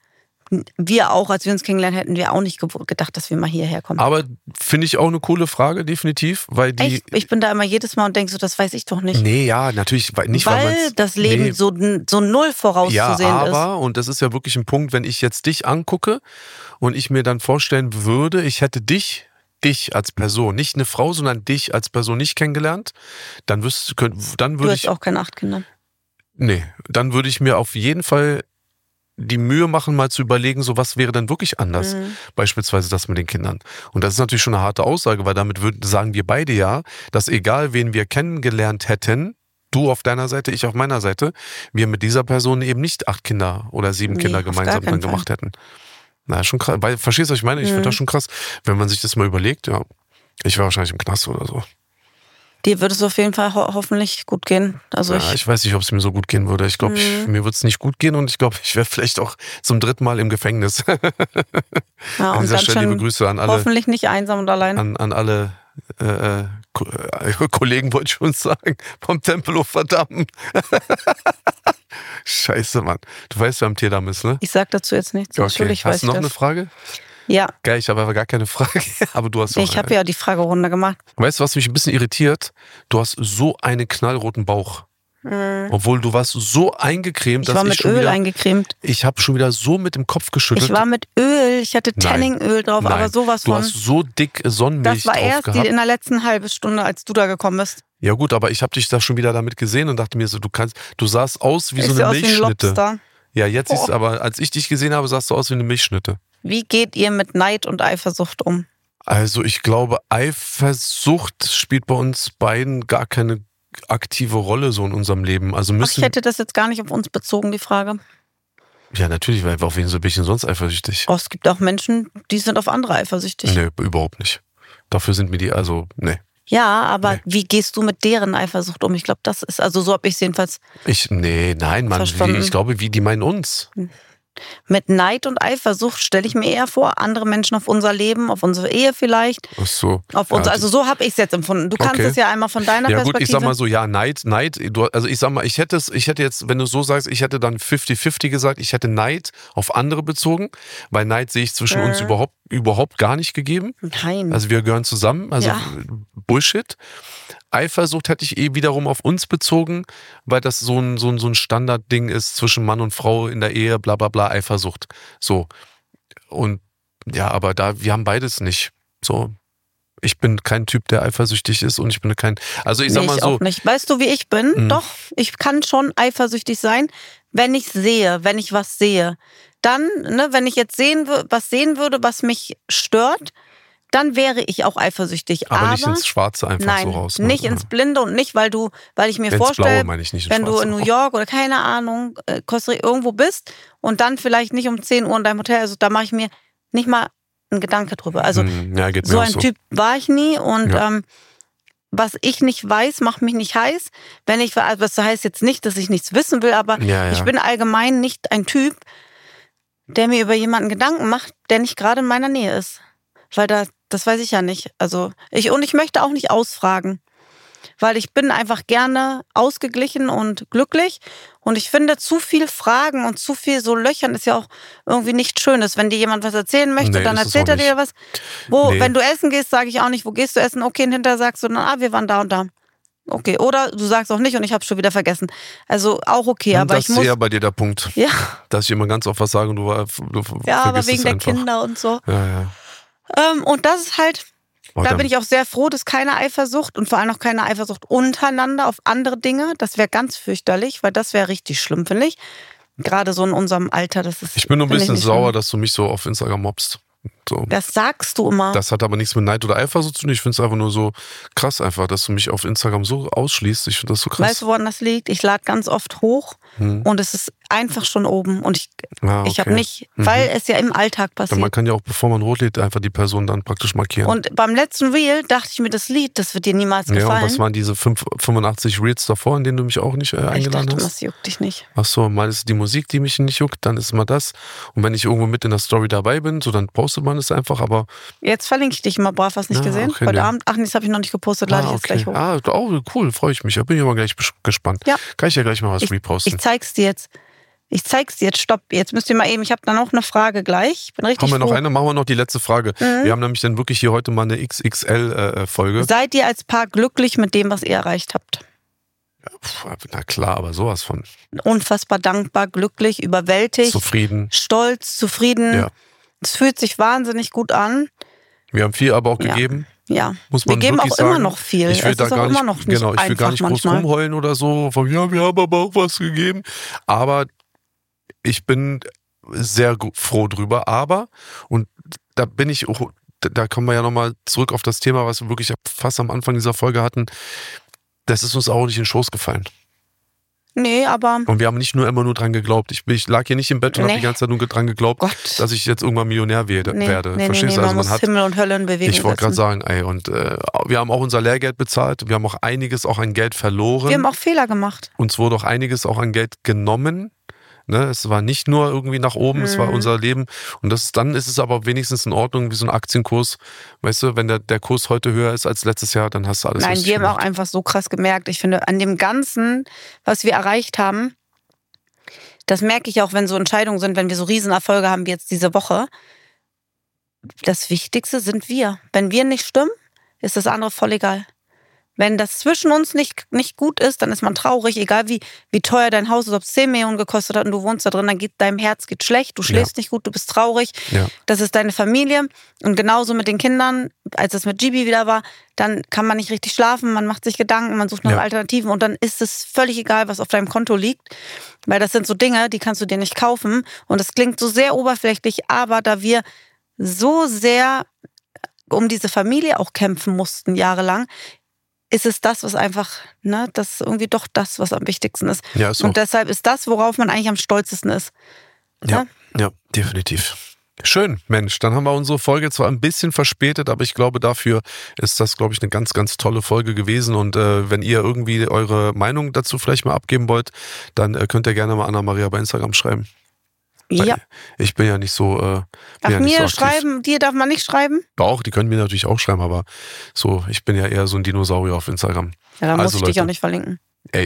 wir auch, als wir uns kennengelernt hätten, wir auch nicht ge- gedacht, dass wir mal hierher kommen. Aber finde ich auch eine coole Frage, definitiv, weil die... Echt? Ich bin da immer jedes Mal und denke so, das weiß ich doch nicht. Nee, ja, natürlich, weil- nicht, weil, weil man's- das Leben nee, so, so null ja, vorauszusehen aber, und das ist ja wirklich ein Punkt, wenn ich jetzt dich angucke und ich mir dann vorstellen würde, ich hätte dich, dich als Person, nicht eine Frau, sondern dich als Person nicht kennengelernt, dann, wüsste, könnt, dann ist. Du würde hast ich, auch keine acht Kinder. nee, dann würde ich mir auf jeden Fall die Mühe machen, mal zu überlegen, so was wäre denn wirklich anders. Mhm. Beispielsweise das mit den Kindern. Und das ist natürlich schon eine harte Aussage, weil damit würden, sagen wir beide ja, dass egal wen wir kennengelernt hätten, du auf deiner Seite, ich auf meiner Seite, wir mit dieser Person eben nicht acht Kinder oder sieben Nee, Kinder auf gar gemeinsam keinen dann Fall. gemacht hätten. Na, schon krass. Weil, verstehst du, was ich meine? Ich Mhm. finde das schon krass, wenn man sich das mal überlegt, ja. Ich wäre wahrscheinlich im Knast oder so. Dir würde es auf jeden Fall ho hoffentlich gut gehen. Also Ja, ich, ich weiß nicht, ob es mir so gut gehen würde. Ich glaube, Mhm. mir würde es nicht gut gehen und ich glaube, ich wäre vielleicht auch zum dritten Mal im Gefängnis. ja, An und dieser dann Stelle liebe schon Grüße an alle, hoffentlich nicht einsam und allein. an, an alle äh, äh, Ko- äh, Kollegen, wollte ich schon sagen, vom Tempelhofer Damm. Scheiße, Mann. Du weißt, wer am Tierdamm ist, ne? Ich sag dazu jetzt nichts. Okay. Natürlich weiß Hast du ich noch das. eine Frage? Ja, Geil, ich habe aber gar keine Frage. Aber du hast doch ich habe eine. ja die Fragerunde gemacht. Weißt du, was mich ein bisschen irritiert? Du hast so einen knallroten Bauch. Obwohl du warst so eingecremt, Ich dass war ich mit schon Öl wieder... eingecremt. Ich habe schon wieder so mit dem Kopf geschüttelt. Ich war mit Öl, ich hatte Nein. Tanningöl drauf, Nein, aber sowas du von. hast so dick Sonnenmilch Das war drauf erst die gehabt. in der letzten halben Stunde, als du da gekommen bist. Ja gut, aber ich habe dich da schon wieder damit gesehen und dachte mir so, du kannst, du sahst aus wie Ich so sehe eine aus wie ein Milchschnitte. Lobster. Ja, jetzt siehst du, Oh. aber als ich dich gesehen habe, sahst du aus wie eine Milchschnitte. Wie geht ihr mit Neid und Eifersucht um? Also ich glaube, Eifersucht spielt bei uns beiden gar keine aktive Rolle so in unserem Leben. Also Ach, ich müssen, hätte das jetzt gar nicht auf uns bezogen, die Frage. ja natürlich, weil auf wen so bin ich denn sonst eifersüchtig? Oh, es gibt auch Menschen, die sind auf andere eifersüchtig. Nee, überhaupt nicht. Dafür sind mir die, also, nee. Ja, aber Nee. wie gehst du mit deren Eifersucht um? Ich glaube, das ist, also so habe ich es jedenfalls Ich, nee, nein, Mann, wie, Verstanden. ich glaube, wie die meinen uns. mit Neid und Eifersucht stelle ich mir eher vor, andere Menschen auf unser Leben, auf unsere Ehe vielleicht, Ach so. auf Ja, uns. Also so habe ich es jetzt empfunden. Du kannst Okay. es ja einmal von deiner Ja Perspektive. gut, ich sag mal so, ja, Neid, Neid, du, also ich sag mal, ich hätte es, ich hätte jetzt, wenn du so sagst, ich hätte dann fünfzig fünfzig gesagt, ich hätte Neid auf andere bezogen, weil Neid sehe ich zwischen Mhm. uns überhaupt, überhaupt gar nicht gegeben. Nein. Also wir gehören zusammen, also Ja. Bullshit. Eifersucht hätte ich eh wiederum auf uns bezogen, weil das so ein, so ein, so ein Standardding ist zwischen Mann und Frau in der Ehe, bla bla bla, Eifersucht. So. Und ja, aber da, wir haben beides nicht. So. Ich bin kein Typ, der eifersüchtig ist und ich bin kein, also ich sag Nee, mal ich so, auch nicht. Weißt du, wie ich bin? Mhm. Doch, ich kann schon eifersüchtig sein, wenn ich sehe, wenn ich was sehe. Dann, ne, wenn ich jetzt sehen, wür- was sehen würde, was mich stört, dann wäre ich auch eifersüchtig. aber, Aber, nicht ins Schwarze einfach nein, so raus. Ne? nicht ins Blinde und nicht, weil du, weil ich mir Ins Blaue vorstelle, meine ich nicht. ins wenn du Schwarze. in New York oder keine Ahnung, äh, Costa Rica irgendwo bist und dann vielleicht nicht um zehn Uhr in deinem Hotel, also da mache ich mir nicht mal einen Gedanke drüber. Also Hm, ja, geht mir so auch ein so. Typ war ich nie und Ja. ähm, was ich nicht weiß, macht mich nicht heiß. Wenn ich, also das heißt jetzt nicht, dass ich nichts wissen will, aber Ja, ja. ich bin allgemein nicht ein Typ, der mir über jemanden Gedanken macht, der nicht gerade in meiner Nähe ist. weil da, das weiß ich ja nicht. Also ich und ich möchte auch nicht ausfragen, weil ich bin einfach gerne ausgeglichen und glücklich und ich finde, zu viel Fragen und zu viel so Löchern ist ja auch irgendwie nichts Schönes. Wenn dir jemand was erzählen möchte, Nee, dann ist es erzählt auch er dir nicht. was. Wo, Nee. wenn du essen gehst, sage ich auch nicht, wo gehst du essen? Okay, und hinterher sagst du dann, ah, wir waren da und da. Okay, oder du sagst auch nicht und ich habe schon wieder vergessen. Also auch okay, aber das ich muss... ist eher bei dir der Punkt, Ja, dass ich immer ganz oft was sage und du, du ja, aber vergisst wegen es der einfach. Kinder und so. Ja, ja. Ähm, und das ist halt... Oh, Da dann- bin ich auch sehr froh, dass keine Eifersucht und vor allem auch keine Eifersucht untereinander auf andere Dinge. Das wäre ganz fürchterlich, weil das wäre richtig schlimm, finde ich. Gerade so in unserem Alter, das ist. Ich bin nur ein finde ich bisschen nicht sauer, schlimm. dass du mich so auf Instagram mobst. So. Das sagst du immer. Das hat aber nichts mit Neid oder Eifersucht zu tun. Ich finde es einfach nur so krass einfach, dass du mich auf Instagram so ausschließt. Ich finde das so krass. Weißt du, woran das liegt? Ich lade ganz oft hoch Hm. und es ist einfach schon oben. Und ich, Ah, ich okay. habe nicht, Mhm. weil es ja im Alltag Ja, passiert. man kann ja auch, bevor man rot lädt, einfach die Person dann praktisch markieren. Und beim letzten Reel dachte ich mir, das Lied, das wird dir niemals ja, und gefallen. was waren diese fünf, fünfundachtzig Reels davor, in denen du mich auch nicht äh, ich eingeladen dachte, hast? das juckt dich nicht. Ach so, mal ist die Musik, die mich nicht juckt, dann ist mal das. Und wenn ich irgendwo mit in der Story dabei bin, so dann postet man es einfach, aber Jetzt verlinke ich dich immer brav, hast nicht Ah, gesehen? okay, Heute nee. Abend, ach nee, das habe ich noch nicht gepostet, lade ah, ich jetzt gleich hoch. Ah, oh, cool, freue ich mich. Da bin ich aber gleich bes- gespannt. Ja. Kann ich ja gleich mal was Ich, reposten. ich zeig's dir jetzt. Ich zeig's dir jetzt. Stopp. Jetzt müsst ihr mal eben. Ich habe da noch eine Frage gleich. Ich bin richtig Haben wir noch froh. eine? Machen wir noch die letzte Frage. Mhm. Wir haben nämlich dann wirklich hier heute mal eine X X L-Folge. Seid ihr als Paar glücklich mit dem, was ihr erreicht habt? Na klar, aber sowas von Unfassbar dankbar, glücklich, überwältigt, zufrieden. stolz, zufrieden. Ja. Es fühlt sich wahnsinnig gut an. Wir haben viel aber auch Ja. gegeben. Ja. Muss Wir man geben auch wirklich immer sagen. noch viel. Ich will es da ist gar auch nicht, immer noch nicht genau, ich will einfach gar nicht groß manchmal. rumheulen oder so. Von, ja, wir haben aber auch was gegeben. Aber ich bin sehr gu- froh drüber. Aber, und da bin ich auch, da- da kommen wir ja nochmal zurück auf das Thema, was wir wirklich fast am Anfang dieser Folge hatten. Das ist uns auch nicht in den Schoß gefallen. Nee, aber Und wir haben nicht nur immer nur dran geglaubt. Ich, ich lag hier nicht im Bett und Nee. habe die ganze Zeit nur dran geglaubt, Gott. dass ich jetzt irgendwann Millionär werde. Nee, werde. nee, nee, Verstehst nee, du? man Also man muss hat, Himmel und Hölle in Bewegung ich wollte gerade setzen. sagen, ey, und äh, wir haben auch unser Lehrgeld bezahlt. Wir haben auch einiges auch an Geld verloren. Wir haben auch Fehler gemacht. Uns wurde auch einiges auch an Geld genommen. Ne? Es war nicht nur irgendwie nach oben, es war Mhm. unser Leben. Und das, dann ist es aber wenigstens in Ordnung, wie so ein Aktienkurs. Weißt du, wenn der, der Kurs heute höher ist als letztes Jahr, dann hast du alles Nein, richtig die haben auch gemacht. einfach so krass gemerkt. Ich finde, an dem Ganzen, was wir erreicht haben, das merke ich auch, wenn so Entscheidungen sind, wenn wir so Riesenerfolge haben wie jetzt diese Woche. Das Wichtigste sind wir. Wenn wir nicht stimmen, ist das andere voll egal. Wenn das zwischen uns nicht, nicht gut ist, dann ist man traurig, egal wie, wie teuer dein Haus ist, ob es zehn Millionen gekostet hat und du wohnst da drin, dann geht deinem Herz geht schlecht, du schläfst nicht gut, du bist traurig. Ja. Das ist deine Familie. Und genauso mit den Kindern, als es mit Gibi wieder war, dann kann man nicht richtig schlafen, man macht sich Gedanken, man sucht nach Ja. Alternativen und dann ist es völlig egal, was auf deinem Konto liegt. Weil das sind so Dinge, die kannst du dir nicht kaufen. Und es klingt so sehr oberflächlich, aber da wir so sehr um diese Familie auch kämpfen mussten, jahrelang, ist es das, was einfach, ne, das ist irgendwie doch das, was am wichtigsten ist. Ja, ist auch. Und deshalb ist das, worauf man eigentlich am stolzesten ist. Ja, ja, definitiv. Schön, Mensch, dann haben wir unsere Folge zwar ein bisschen verspätet, aber ich glaube, dafür ist das, glaube ich, eine ganz, ganz tolle Folge gewesen. Und äh, wenn ihr irgendwie eure Meinung dazu vielleicht mal abgeben wollt, dann äh, könnt ihr gerne mal Anna-Maria bei Instagram schreiben. Weil Ja. Ich bin ja nicht so. Äh, bin Ach, ja nicht mir so aktiv. schreiben, dir darf man nicht schreiben? Auch, die können mir natürlich auch schreiben, aber so, ich bin ja eher so ein Dinosaurier auf Instagram. Ja, dann Also, muss ich dich Leute. auch nicht verlinken. Ey,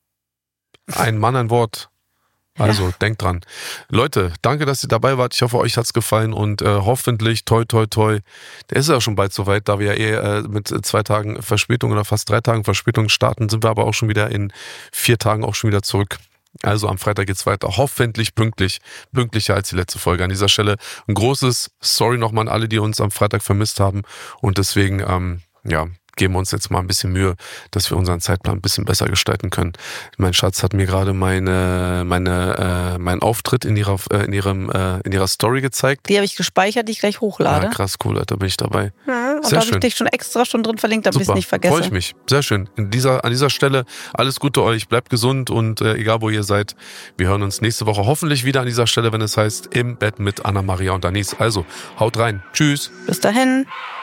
ein Mann, ein Wort. Also, denkt dran. Leute, danke, dass ihr dabei wart. Ich hoffe, euch hat's gefallen und äh, hoffentlich, toi, toi, toi, der ist ja schon bald soweit, da wir ja eh äh, mit zwei Tagen Verspätung oder fast drei Tagen Verspätung starten, sind wir aber auch schon wieder in vier Tagen auch schon wieder zurück. Also am Freitag geht's weiter. Hoffentlich pünktlich. Pünktlicher als die letzte Folge. An dieser Stelle ein großes Sorry nochmal an alle, die uns am Freitag vermisst haben. Und deswegen, ähm, ja, geben wir uns jetzt mal ein bisschen Mühe, dass wir unseren Zeitplan ein bisschen besser gestalten können. Mein Schatz hat mir gerade meine, meine, äh, meinen Auftritt in ihrer, äh, in ihrem, äh, in ihrer Story gezeigt. Die habe ich gespeichert, die ich gleich hochlade. Ah, krass, cool, da bin ich dabei. Ja, und Sehr da habe ich schön. dich schon extra schon drin verlinkt, damit ich es nicht vergesse. Freue ich mich. Sehr schön. In dieser, an dieser Stelle alles Gute euch. Bleibt gesund und äh, egal wo ihr seid, wir hören uns nächste Woche hoffentlich wieder an dieser Stelle, wenn es heißt Im Bett mit Anna-Maria und Anis. Also, haut rein. Tschüss. Bis dahin.